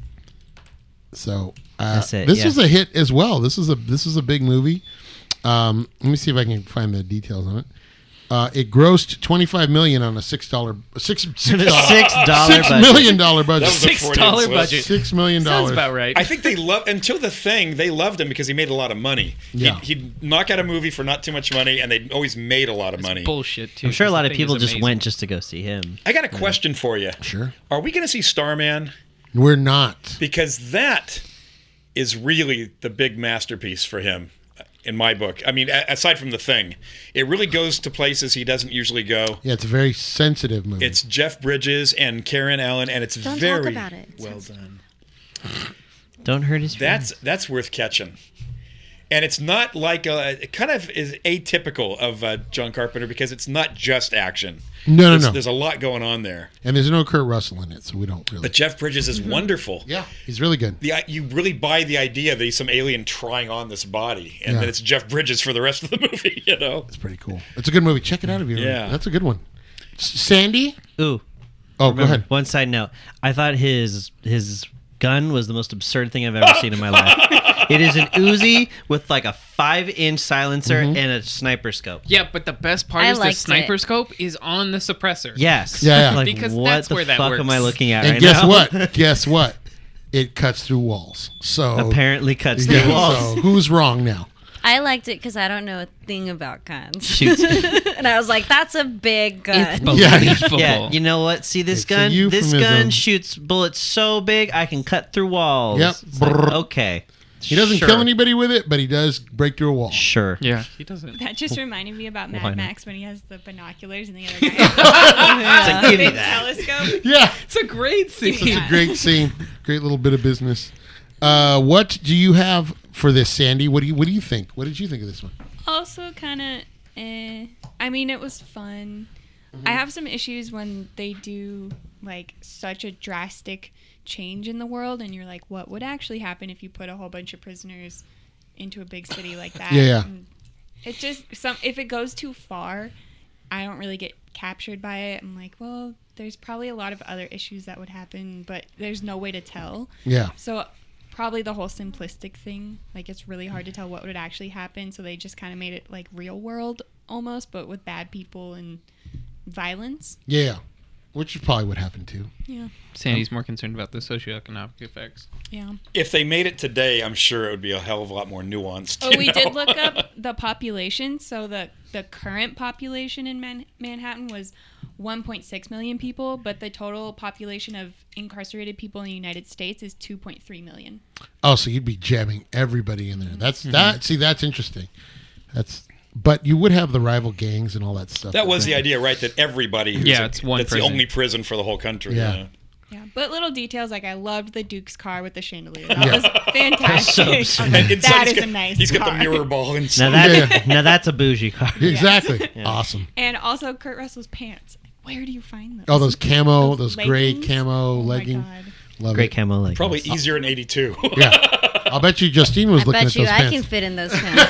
So uh, That's it, this yeah. was a hit as well. This is a this is a big movie. Um, let me see if I can find the details on it. Uh, it grossed twenty-five million on a six dollar six six dollar Six dollar six budget. million dollar budget. That was a Six Freudian dollar slip. budget. Six million Sounds dollars. about right. I think they love until the thing. They loved him because he made a lot of money. Yeah. He'd, he'd knock out a movie for not too much money, and they always made a lot of money. bullshit too. I'm sure a 'cause lot the of thing people is just amazing. went just to go see him. I got a question for you. Sure. Are we going to see Starman? We're not. Because that is really the big masterpiece for him, in my book. I mean, a- aside from the thing, it really goes to places he doesn't usually go. Yeah, it's a very sensitive movie. It's Jeff Bridges and Karen Allen, and it's Don't talk very about it. It's well sensitive. done. Don't hurt his feelings. That's that's worth catching. And it's not like a, it kind of is atypical of uh, John Carpenter because it's not just action. No, no, there's, no. There's a lot going on there. and there's no Kurt Russell in it, so we don't really. But Jeff Bridges is wonderful. yeah, he's really good. The, you really buy the idea that he's some alien trying on this body, and Yeah. then it's Jeff Bridges for the rest of the movie. You know, It's pretty cool. It's a good movie. Check it out if you. Yeah. that's a good one. S- Sandy. Ooh. Oh, go Remember, ahead. One side note. I thought his his gun was the most absurd thing I've ever seen in my life. It is an Uzi with like a five-inch silencer Mm-hmm. and a sniper scope. Yeah, but the best part I is the liked sniper it. scope is on the suppressor. Yes. Yeah, yeah. Like, Because what that's the where that fuck am I works. looking at And right guess now? what? Guess what? It cuts through walls. So Apparently cuts yeah, through walls. so who's wrong now? I liked it because I don't know a thing about guns. Shoots. And I was like, that's a big gun. It's Yeah. believable. Yeah, you know what? See this It's a gun? This euphemism. gun shoots bullets so big I can cut through walls. Yep. It's like, Brrr. okay. He doesn't Sure. kill anybody with it, but he does break through a wall. Sure. Yeah, he doesn't. That just reminded me about Why Mad not? Max when he has the binoculars and the other guy has It's like, give me the that. telescope. Yeah. It's a great scene. It's a great scene. Great little bit of business. Uh, what do you have for this, Sandy? What do you What do you think? What did you think of this one? Also, kind of, eh. I mean, it was fun. I have some issues when they do like such a drastic change in the world, and you're like, what would actually happen if you put a whole bunch of prisoners into a big city like that? Yeah, yeah. And it just some if it goes too far, I don't really get captured by it. I'm like, well, there's probably a lot of other issues that would happen, but there's no way to tell. Yeah. So probably the whole simplistic thing, like it's really hard to tell what would actually happen, so they just kind of made it like real world almost, but with bad people and violence. Yeah. Which is probably what happened too. Yeah. Sandy's more concerned about the socioeconomic effects. Yeah. If they made it today, I'm sure it would be a hell of a lot more nuanced. Oh, you we know? did look up the population. So the the current population in Man- Manhattan was one point six million people, but the total population of incarcerated people in the United States is two point three million. Oh, so you'd be jamming everybody in there. That's Mm-hmm. that. See, that's interesting. That's. But you would have the rival gangs and all that stuff. That was the idea, right? That everybody who's Yeah, a- it's one that's prison. the only prison for the whole country. Yeah. Yeah. Yeah, but little details like I loved the Duke's car with the chandelier. That Yeah. was fantastic. so I was sweet. like, And inside that he's is got, a nice He's got car. the mirror ball and Now that now that's a bougie car. Exactly. Awesome. And also Kurt Russell's pants. Where do you find those? Oh, those camo, those gray leggings? camo Oh my leggings. God. Love Great it. camo leggings. Probably easier in eighty-two. Yeah. I'll bet you Justine was I looking bet at you those I can pants. fit in those pants.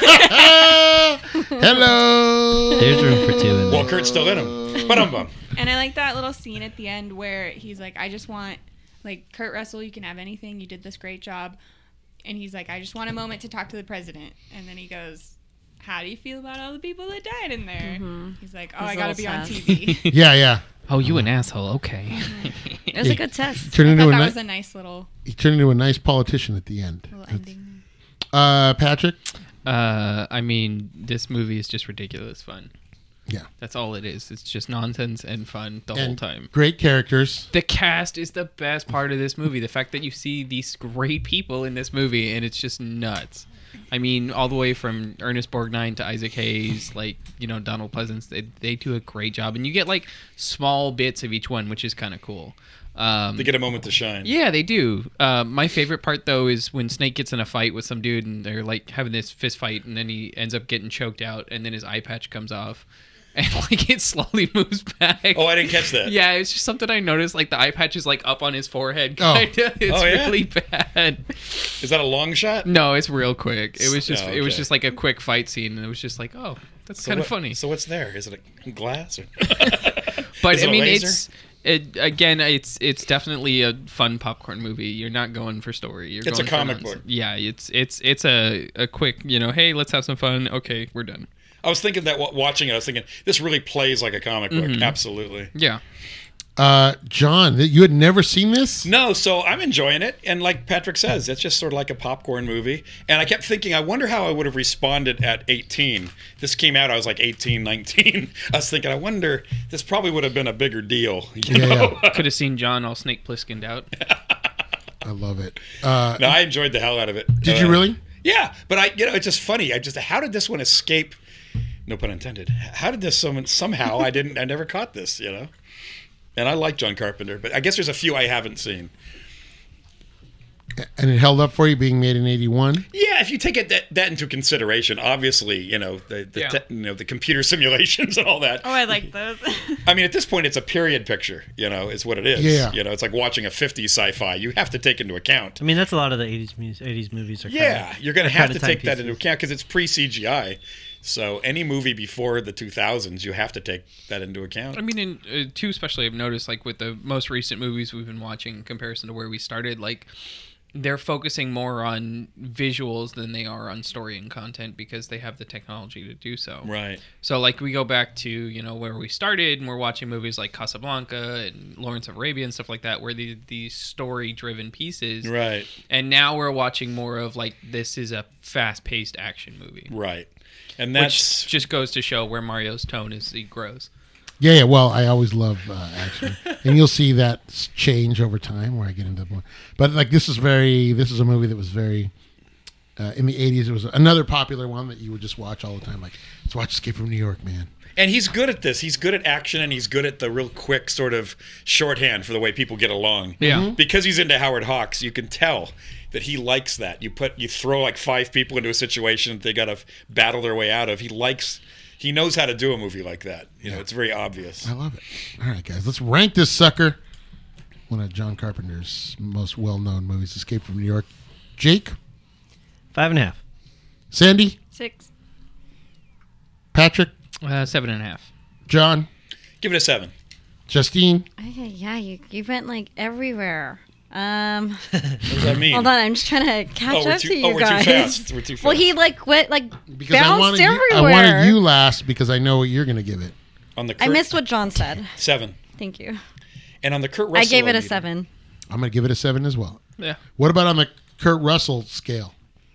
Hello. There's room for two in there. Well, Kurt's still in them. But I'm bummed. And I like that little scene at the end where he's like, I just want, like, Kurt Russell, you can have anything. You did this great job. And he's like, I just want a moment to talk to the president. And then he goes, how do you feel about all the people that died in there? He's like, oh, He's I a got to little be on sad. T V. Yeah, yeah. Oh, you an asshole. Okay. It was a good test. Turned I into thought a that ni- was a nice little, he turned into a nice politician at the end. little ending. Uh, Patrick. Uh, I mean, this movie is just ridiculous fun. Yeah. That's all it is. It's just nonsense and fun the whole And time. great characters. The cast is the best part of this movie. The fact that you see these great people in this movie, and it's just nuts. I mean, all the way from Ernest Borgnine to Isaac Hayes, like, you know, Donald Pleasance, they, they do a great job. And you get, like, small bits of each one, which is kind of cool. Um, They get a moment to shine. yeah, they do. Uh, my favorite part, though, is when Snake gets in a fight with some dude, and they're, like, having this fist fight, and then he ends up getting choked out, and then his eye patch comes off. And, like, it slowly moves back. Oh, I didn't catch that. Yeah, it's just something I noticed. Like, the eye patch is, like, up on his forehead. Oh. Kinda. It's Oh, yeah? really bad. Is that a long shot? No, it's real quick. It was just Oh, it was okay. just like a quick fight scene, and it was just like, oh, that's So kind of what- funny. So what's there? Is it a glass? Or But Is it I a mean, laser? it's it, again, it's it's definitely a fun popcorn movie. You're not going for story. You're It's a going for comic nonsense. book. Yeah, it's it's it's a a quick, you know, hey, let's have some fun. Okay, we're done. I was thinking that wa- watching it, I was thinking this really plays like a comic book. Mm-hmm. Absolutely. Yeah. Uh, John, you had never seen this? No, so I'm enjoying it, and like Patrick says, it's just sort of like a popcorn movie. And I kept thinking, I wonder how I would have responded at eighteen. This came out, I was like eighteen, nineteen. I was thinking, I wonder, this probably would have been a bigger deal. You Yeah, know? yeah. Could have seen John all Snake Plisskened out. I love it. Uh, No, I enjoyed the hell out of it. did you Uh, really? Yeah, but I, you know, it's just funny. I just, how did this one escape? No pun intended. How did this someone somehow I didn't, I never caught this, you know? And I like John Carpenter, but I guess there's a few I haven't seen. And it held up for you being made in eighty-one? Yeah, if you take it that, that into consideration, obviously, you know the the Yeah. te- you know the computer simulations and all that. Oh, I like those. I mean, at this point, it's a period picture. You know, is what it is. Yeah. You know, it's like watching a fifties sci-fi. You have to take into account. I mean, that's a lot of the eighties, mu- eighties movies are. Yeah, kinda, you're going to they're have kinda to take that into timepieces. account because it's pre-C G I. So any movie before the two thousands, you have to take that into account. I mean, in, uh, too, especially I've noticed, like with the most recent movies we've been watching in comparison to where we started, like they're focusing more on visuals than they are on story and content because they have the technology to do so. Right. So, like, we go back to, you know, where we started, and we're watching movies like Casablanca and Lawrence of Arabia and stuff like that, where the, the story-driven pieces. Right. And now we're watching more of, like, this is a fast-paced action movie. Right. And that's... Which just goes to show where Mario's tone is he grows. Yeah, yeah. Well, I always love uh, action, and you'll see that s- change over time where I get into more. But like this is very, this is a movie that was very uh, in the eighties. It was another popular one that you would just watch all the time. Like, let's watch Escape from New York, man. And he's good at this. He's good at action, and he's good at the real quick sort of shorthand for the way people get along. Yeah. Mm-hmm. Because he's into Howard Hawks, you can tell that he likes that. You put, you throw like five people into a situation that they got to battle their way out of. He likes. He knows how to do a movie like that. You know, it's very obvious. I love it. All right, guys, let's rank this sucker. One of John Carpenter's most well-known movies, Escape from New York. Jake? Five and a half. Sandy? Six. Patrick? Uh, seven and a half. John? Give it a seven. Justine? Oh, yeah, yeah, you, you went like everywhere. Um, What does that mean? hold on, I'm just trying to catch Oh, we're up too- to you oh, we're too guys. fast. We're too Well, fast. he like went like Because I bounced wanted, you, I everywhere. wanted you last because I know what you're going to give it. On the I Kurt, missed what John said. seven. Thank you. And on the Kurt Russell, I gave it a meter- seven. I'm going to give it a seven as well. Yeah. What about on the Kurt Russell scale?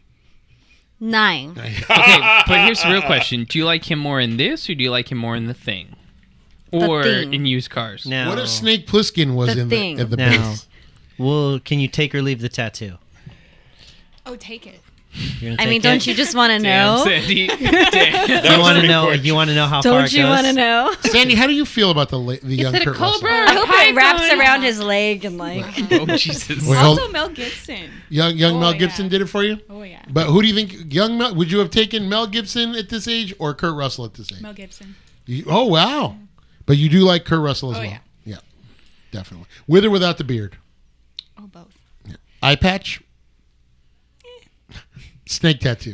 Nine. Okay, but here's the real question. Do you like him more in this, or do you like him more in The Thing? Or Thing. in Used Cars? Now, What if Snake Plissken was The in Thing. the, at the now, base? well, can you take or leave the tattoo? Oh, take it. You're gonna I take mean, don't it? you just want to Damn, know? Sandy. Damn. That You was want to pretty know? quick. You want to know how far Don't it you goes? want to know? Sandy, how do you feel about the la- the young it a Kurt cobra? Russell? I hope it wraps Python. around his leg and like. Oh, Jesus. Wait, Also, hold- Mel Gibson. young young Oh, Mel yeah. Gibson did it for you? Oh yeah, But who do you think, young Mel, would you have taken Mel Gibson at this age or Kurt Russell at this age? Mel Gibson. You- oh, wow. But you do like Kurt Russell as Oh, well? yeah. Yeah, definitely. With or without the beard? Oh, both. Eye patch? Snake tattoo.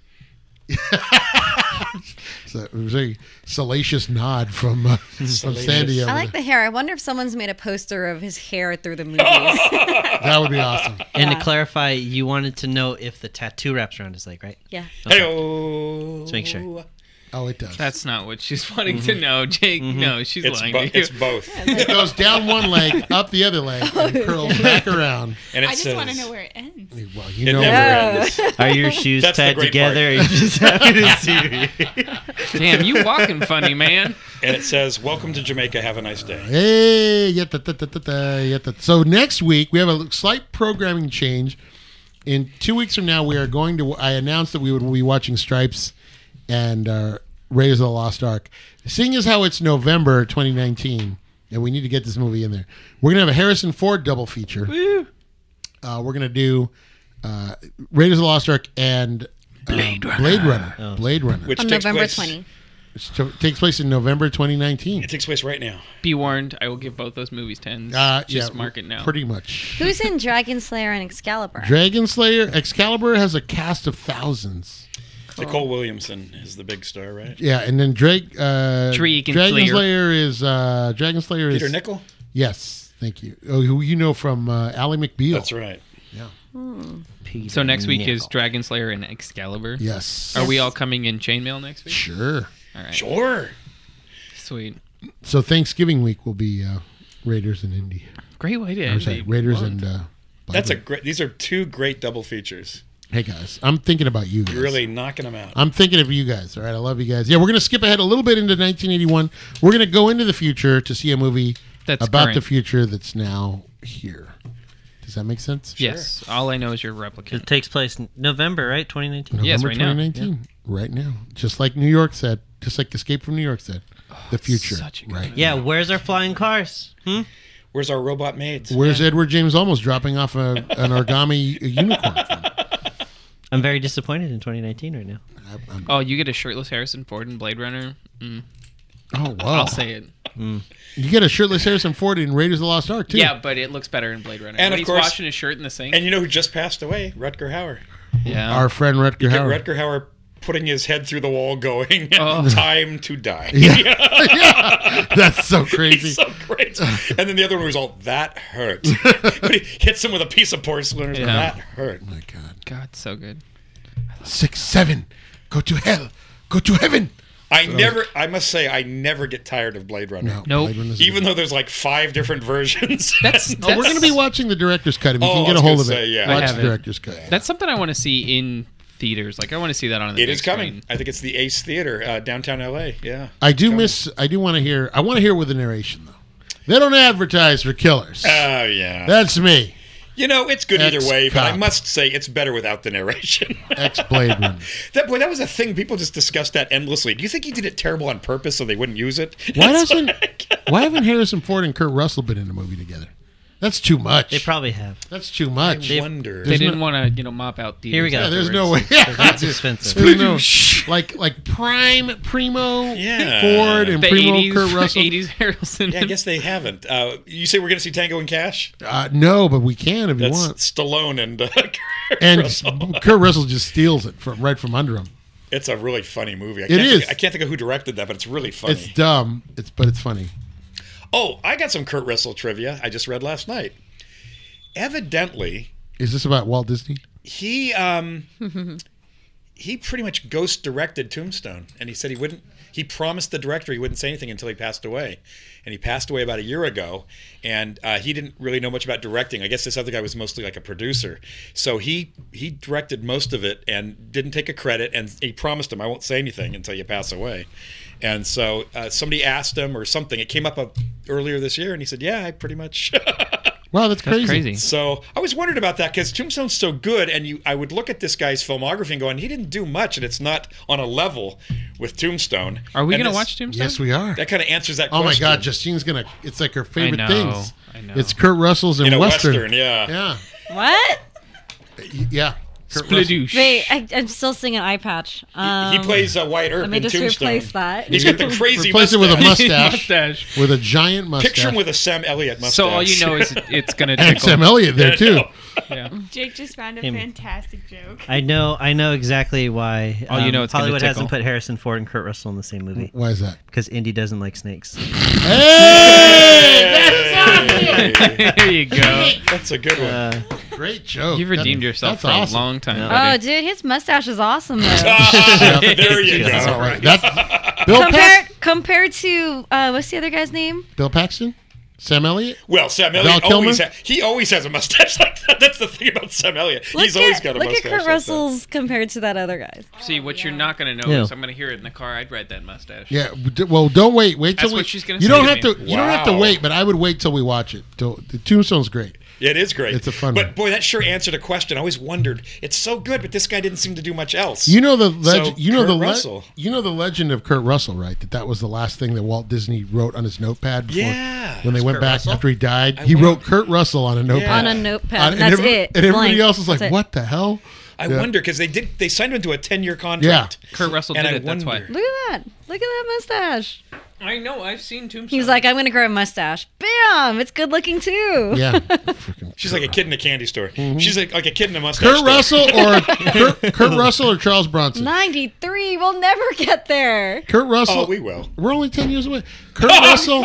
So it was a salacious nod from, uh, from Sandy. over I like there. the hair. I wonder if someone's made a poster of his hair through the movies. That would be awesome. And Yeah. to clarify, you wanted to know if the tattoo wraps around his leg, right? Yeah. Hey-oh. Let's make sure. Oh, it does. That's not what she's wanting to know, Jake. No, she's It's, lying bo- to you. it's both. It goes down one leg, up the other leg, and curls back around. And it I just says, want to know where it ends. Well, you it know. never Oh. ends. Are your shoes That's the tied great together? Or part. you just happy to see me? Damn, you walking funny, man. And it says, welcome to Jamaica, have a nice day. Hey, yata, ta, ta, ta, ta, yata. So next week we have a slight programming change. In two weeks from now, we are going to. I announced that we would be watching Stripes and uh, Raiders of the Lost Ark. Seeing as how it's November twenty nineteen, and we need to get this movie in there, we're gonna have a Harrison Ford double feature. Uh, we're gonna do uh, Raiders of the Lost Ark and uh, Blade Runner. Blade Runner. Oh. Blade Runner. Which On takes November place, twentieth. Which takes place in November twenty nineteen. It takes place right now. Be warned, I will give both those movies tens. Uh, Just yeah, mark it now. Pretty much. Who's in Dragon Slayer and Excalibur? Dragon Slayer, Excalibur has a cast of thousands. Nicole Williamson is the big star, right? Yeah, and then Drake, uh, Dragon Dragon Slayer. Slayer is uh, Dragon Slayer is Peter Nichol? Yes, thank you. Oh, who you know from uh, Ally McBeal? That's right. So next week is Nickel. Dragon Slayer and Excalibur. Yes. Are we all coming in chainmail next week? Sure. All right. Sure. Sweet. So Thanksgiving week will be uh, Raiders and Indy. Great way to Or end sorry, the Raiders month. and. Uh, That's a Bible. great. These are two great double features. Hey guys, I'm thinking about you guys. You're really knocking them out. I'm thinking of you guys. All right, I love you guys. Yeah, we're gonna skip ahead a little bit into nineteen eighty-one. We're gonna go into the future to see a movie That's about current. the future that's now here. Does that make sense? Yes. All I know is your replicant. It takes place in November, right? twenty nineteen. November Yes, right now. twenty nineteen. Right now. Just like New York said. Just like Escape from New York said. The future. such a good right. movie. Yeah, where's our flying cars? Hmm? Where's our robot maids? Where's Edward James Olmos dropping off a, an origami unicorn from? I'm very disappointed in twenty nineteen right now. I- I'm- Oh, you get a shirtless Harrison Ford in Blade Runner? Mm, oh, wow. I'll say it. You get a shirtless Harrison Ford in Raiders of the Lost Ark, too. Yeah, but it looks better in Blade Runner. And when of he's course- washing his shirt in the sink. And you know who just passed away? Rutger Hauer. yeah. Our friend Rutger Get Hauer. Rutger Hauer putting his head through the wall going, Oh. time to die. Yeah. That's so crazy. He's so great. And then the other one was all, that hurt. But he hits him with a piece of porcelain. Yeah. That hurt. Oh my God. God, so good. Six, seven. Go to hell. Go to heaven. I never, I must say, I never get tired of Blade Runner. No. Nope. Blade Runner's Even good. though there's like five different versions. That's, Oh, we're going to be watching the director's cut. If you Oh, can I get a was hold gonna of say, it, yeah. I watch have the it. director's cut. That's something I want to see in theaters. Like I want to see that on the It big is coming. screen. I think it's the Ace Theater, uh, downtown L A. Yeah. I do Coming. miss. I do want to hear. I want to hear it with the narration though. They don't advertise for killers. Oh, yeah. That's me. You know, it's good either way, but I Ex-cop. must say it's better without the narration. Ex Blade Runner. That boy, that was a thing. People just discussed that endlessly. Do you think he did it terrible on purpose so they wouldn't use it? Why It's doesn't? like- Why haven't Harrison Ford and Kurt Russell been in a movie together? That's too much. They probably have. That's too much. I wonder. They didn't want to, you know, mop out theaters. Here we go. Yeah, there's no way. afterwards. Yeah. That's expensive. There's no, like like prime primo Yeah. Ford and The primo eighties, Kurt Russell. eighties Harrelson. Yeah, I guess they haven't. Uh, you say we're going to see Tango and Cash? Uh, no, but we can if you That's want. Stallone and uh, Kurt And Russell. Kurt Russell just steals it from right from under him. It's a really funny movie. I It can't is. Think, I can't think of who directed that, but it's really funny. It's dumb. It's but it's funny. Oh, I got some Kurt Russell trivia I just read last night. Evidently, Is this about Walt Disney? he um, he pretty much ghost directed Tombstone, and he said he wouldn't. He promised the director he wouldn't say anything until he passed away, and he passed away about a year ago. And uh, he didn't really know much about directing. I guess this other guy was mostly like a producer, so he he directed most of it and didn't take a credit. And he promised him, "I won't say anything until you pass away." And so uh, somebody asked him or something. It came up uh, earlier this year, and he said, "Yeah, I pretty much." Wow, that's crazy. That's crazy. So I was wondering about that because Tombstone's so good, and you, I would look at this guy's filmography and going, he didn't do much, and it's not on a level with Tombstone. Are we And going to this- watch Tombstone? Yes, we are. That kind of answers that Oh question. my God, Justine's gonna. It's like her favorite know, things. I know. It's Kurt Russell's in, In a Western. Western, yeah. Yeah, What? Y- yeah. Kurt Russell. Spladoosh. Wait, I, I'm still singing eye patch. Um, he plays uh, Wyatt Earp Let me in just Tombstone. replace that. He's got the crazy Replace it with a mustache. mustache, Mustache. with a giant mustache. Picture him with a Sam Elliott mustache. So all you know is it's going to and tickle. Sam Elliott there I too. know. Yeah. Jake just found a Him. fantastic joke. I know. I know exactly why. Oh, you know it's gonna Hollywood hasn't tickle. put Harrison Ford and Kurt Russell in the same movie Why is that? because Indy doesn't like snakes. Hey, There you go. That's a good one. Uh, great joke. You've redeemed That- yourself that's for awesome. a long time. Yeah. Oh, buddy. dude, his mustache is awesome though. Ah, there you That's go. All right. That's Bill compared Pax- compared to uh, what's the other guy's name? Bill Paxton, Sam Elliott. Well, Sam Val Elliott Kilmer? always ha- he always has a mustache like that. That's the thing about Sam Elliott. Look He's always at, got a look mustache. at Kurt like that. Russell's compared to that other guy. See, what you're not going to know Yeah. is I'm going to hear it in the car. I'd ride that mustache. Yeah. d- Well, don't wait. Wait till That's we. what she's gonna you say don't to have me. to. You don't have to Wow. wait. But I would wait till we watch it. Till, the Tombstone's great. Yeah, it is great. It's a fun But one. boy, that sure answered a question. I always wondered. It's so good, but this guy didn't seem to do much else. You know the legend. So, you know Kurt the le- Russell. You know the legend of Kurt Russell, right? That that was the last thing that Walt Disney wrote on his notepad. Before, Yeah. When they It's went Kurt back Russell? after he died, I he wonder- wrote Kurt Russell on a notepad. On a notepad. Uh, and that's every- it. And everybody Blank. else was like, That's it. "What the hell?" I Yeah. wonder because they did. They signed him to a ten-year contract. Kurt Russell And did I it. That's why. wonder- Look at that. Look at that mustache. I know. I've seen Tombstone. He was like, I'm going to grow a mustache. Bam! It's good looking too. Yeah. Freaking She's like a kid in a candy store. She's like, like a kid in a mustache Kurt store. Russell or Kurt, Kurt Russell or Charles Bronson? ninety-three. We'll never get there. Kurt Russell. Oh, we will. We're only ten years away. Kurt Russell.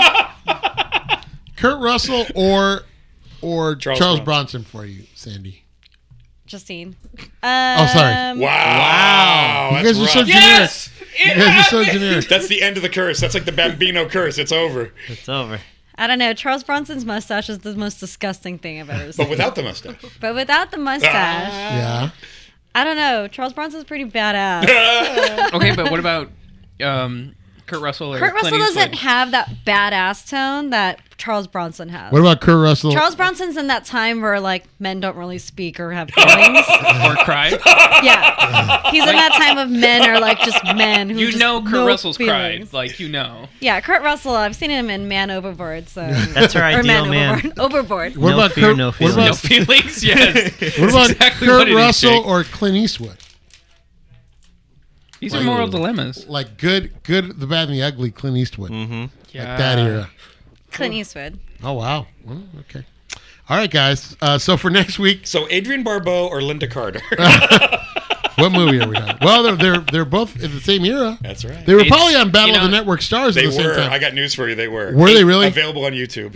Kurt Russell or or Charles Charles, Bronson. Bronson for you, Sandy. Justine. Oh, sorry. Um, Wow. You That's guys are so rough. yes, You it guys are so happened! generic. That's the end of the curse. That's like the Bambino curse. It's over. it's over. I don't know. Charles Bronson's mustache is the most disgusting thing I've ever seen. But without the mustache. But without the mustache, Yeah. I don't know. Charles Bronson's pretty badass. Okay, but what about um, Kurt Russell or Kurt Russell Clint doesn't Eastwood? have that badass tone that Charles Bronson has. What about Kurt Russell? Charles Bronson's in that time where like men don't really speak or have feelings. or cry? Yeah, he's in that time of men are like just men who You just know Kurt no Russell's feelings. cried. Like, you know. Yeah, Kurt Russell. I've seen him in Man Overboard. So That's our or ideal Man man. Overboard. Overboard. What No about fear, Kurt? no what feelings. about, No feelings? Yes. what about exactly Kurt what it is, Russell Jake. or Clint Eastwood? These are moral dilemmas. Like good, good, the bad, and the ugly. Clint Eastwood. Mm-hmm. Like Yeah. that era. Clint Eastwood. Oh wow. Well, okay. All right, guys. Uh, so for next week, So Adrienne Barbeau or Linda Carter? What movie are we on? Well, they're they're they're both in the same era. That's right. They were It's- probably on Battle you know, of the Network Stars They at the same were. time. I got news for you. They were. Were they really? Available on YouTube.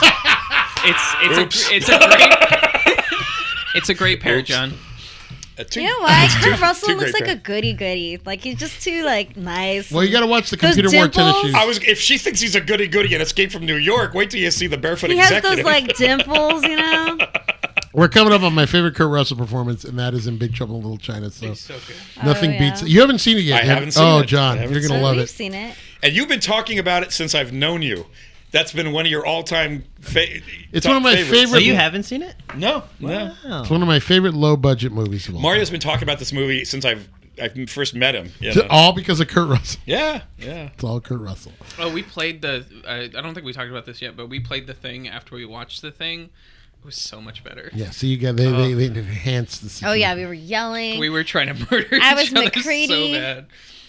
It's it's Oops. a it's a great it's a great pair, Oops. John. Uh, two- You know what? Kurt two- Russell two looks great like a pair. goody goody. Like he's just too like nice. Well, you got to watch the Those computer wore tennis dimples? shoes. I was. If she thinks he's a goody goody and Escape from New York, wait till you see the Barefoot He has Executive. those like dimples, you know. We're coming up on my favorite Kurt Russell performance, and that is in Big Trouble in Little China. So He's so good. nothing Oh, yeah. beats it. You haven't seen it yet. I have- haven't seen oh, it. John, I haven't you're gonna seen love We've it. seen it. And you've been talking about it since I've known you. That's been one of your all-time. Fa- It's top one of my favorites. So favorite- you haven't seen it? No, no. Wow. It's one of my favorite low budget movies of all. Mario's been talking about this movie since I've I first met him. You time. know? All because of Kurt Russell. Yeah, yeah. It's all Kurt Russell. Oh, we played the. Uh, I don't think we talked about this yet, but we played the thing after we watched the thing. It was so much better. Yeah, so you got they they, they enhanced the. Oh yeah, we were yelling. We were trying to murder I each was other McCready. so bad.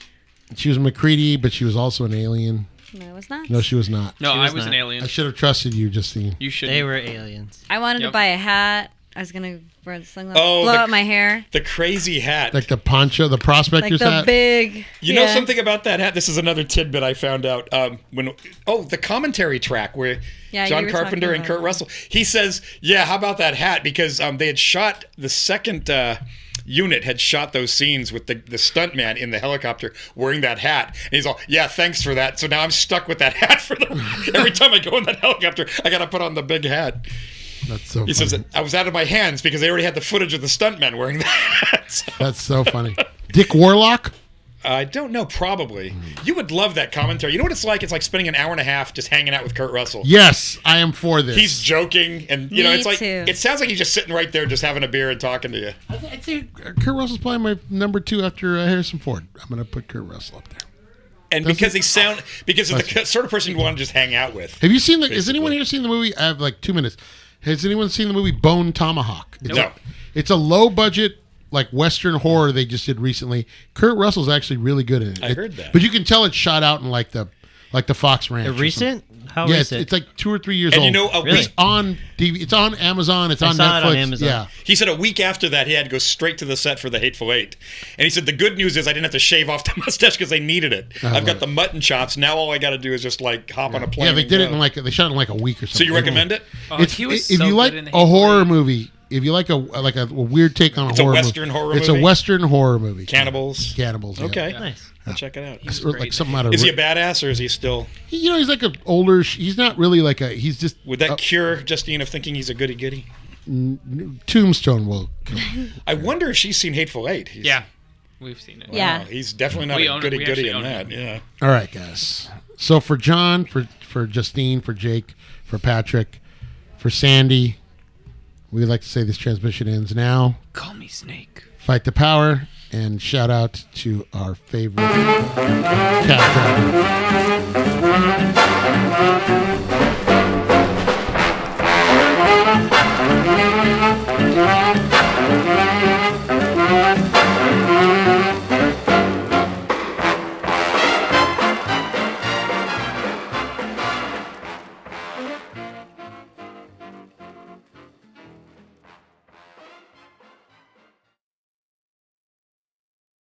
She was McCready, but she was also an alien. No, it's not. No, she was not. No, She I was was an not. alien. I should have trusted you, Justine. You should. They were aliens. I wanted Yep. to buy a hat. I was gonna wear the sunglasses, Oh, blow the- out my hair, The crazy hat. Like the poncho, the like prospector's the hat. big. You know yeah. something about that hat? This is another tidbit I found out. Um, when oh, the commentary track where Yeah, John you were Carpenter talking and about Kurt it. Russell. He says, "Yeah, how about that hat?" Because um, they had shot the second uh, unit had shot those scenes with the the stuntman in the helicopter wearing that hat, and he's all, "Yeah, thanks for that." So now I'm stuck with that hat for the every time I go in that helicopter. I got to put on the big hat. That's so. He funny. says I was out of my hands because they already had the footage of the stuntman wearing that. So- That's so funny. Dick Warlock. I don't know, probably. You would love that commentary. You know what it's like? It's like spending an hour and a half just hanging out with Kurt Russell. Yes, I am for this. He's joking, and you know, Me it's like too. it sounds like he's just sitting right there, just having a beer and talking to you. I, th- I think Kurt Russell's probably my number two after uh, Harrison Ford. I'm gonna put Kurt Russell up there. And Doesn't- because they sound, because of the sort of person you want to just hang out with. Have you seen the? Has Basically. anyone here seen the movie? I have like two minutes. Has anyone seen the movie Bone Tomahawk? It's No. A, it's a low budget like Western horror they just did recently. Kurt Russell's actually really good in it. I It- heard that. but you can tell it's shot out in like the like the Fox Ranch. A or recent? How something. Yeah, it's, recent? it's like two or three years And old. you know, a Really? week, It's on D V D. It's on Amazon. It's I on saw Netflix. it on Amazon. Yeah. he said a week after that he had to go straight to the set for the Hateful Eight, and he said the good news is I didn't have to shave off the mustache because they needed it. I I've love got it. the mutton chops. Now all I got to do is just like hop on a plane. Yeah, they and did it go. in like they shot it in like a week or something. So you recommend it? Oh, It's, he was if so you good like in the a Hateful horror Eight. movie, if you like a like a, a weird take on a It's a horror Western movie, horror it's movie? a Western horror movie. Cannibals. Cannibals. yeah. Okay, Nice. I'll check it out. It's like great. something out of. Is he a badass or is he still? He- you know, he's like an older. sh- He's not really like a. He's just. Would that uh, cure Justine of thinking he's a goody goody? Tombstone will. Kill him. I wonder if she's seen Hateful Eight. He's, Yeah, we've seen it. Yeah. Wow, he's definitely not We a own it. goody We goody actually in own that. it. Yeah. All right, guys. So for John, for for Justine, for Jake, for Patrick, for Sandy, we'd like to say this transmission ends now. Call me Snake. Fight the power, and shout out to our favorite cab driver.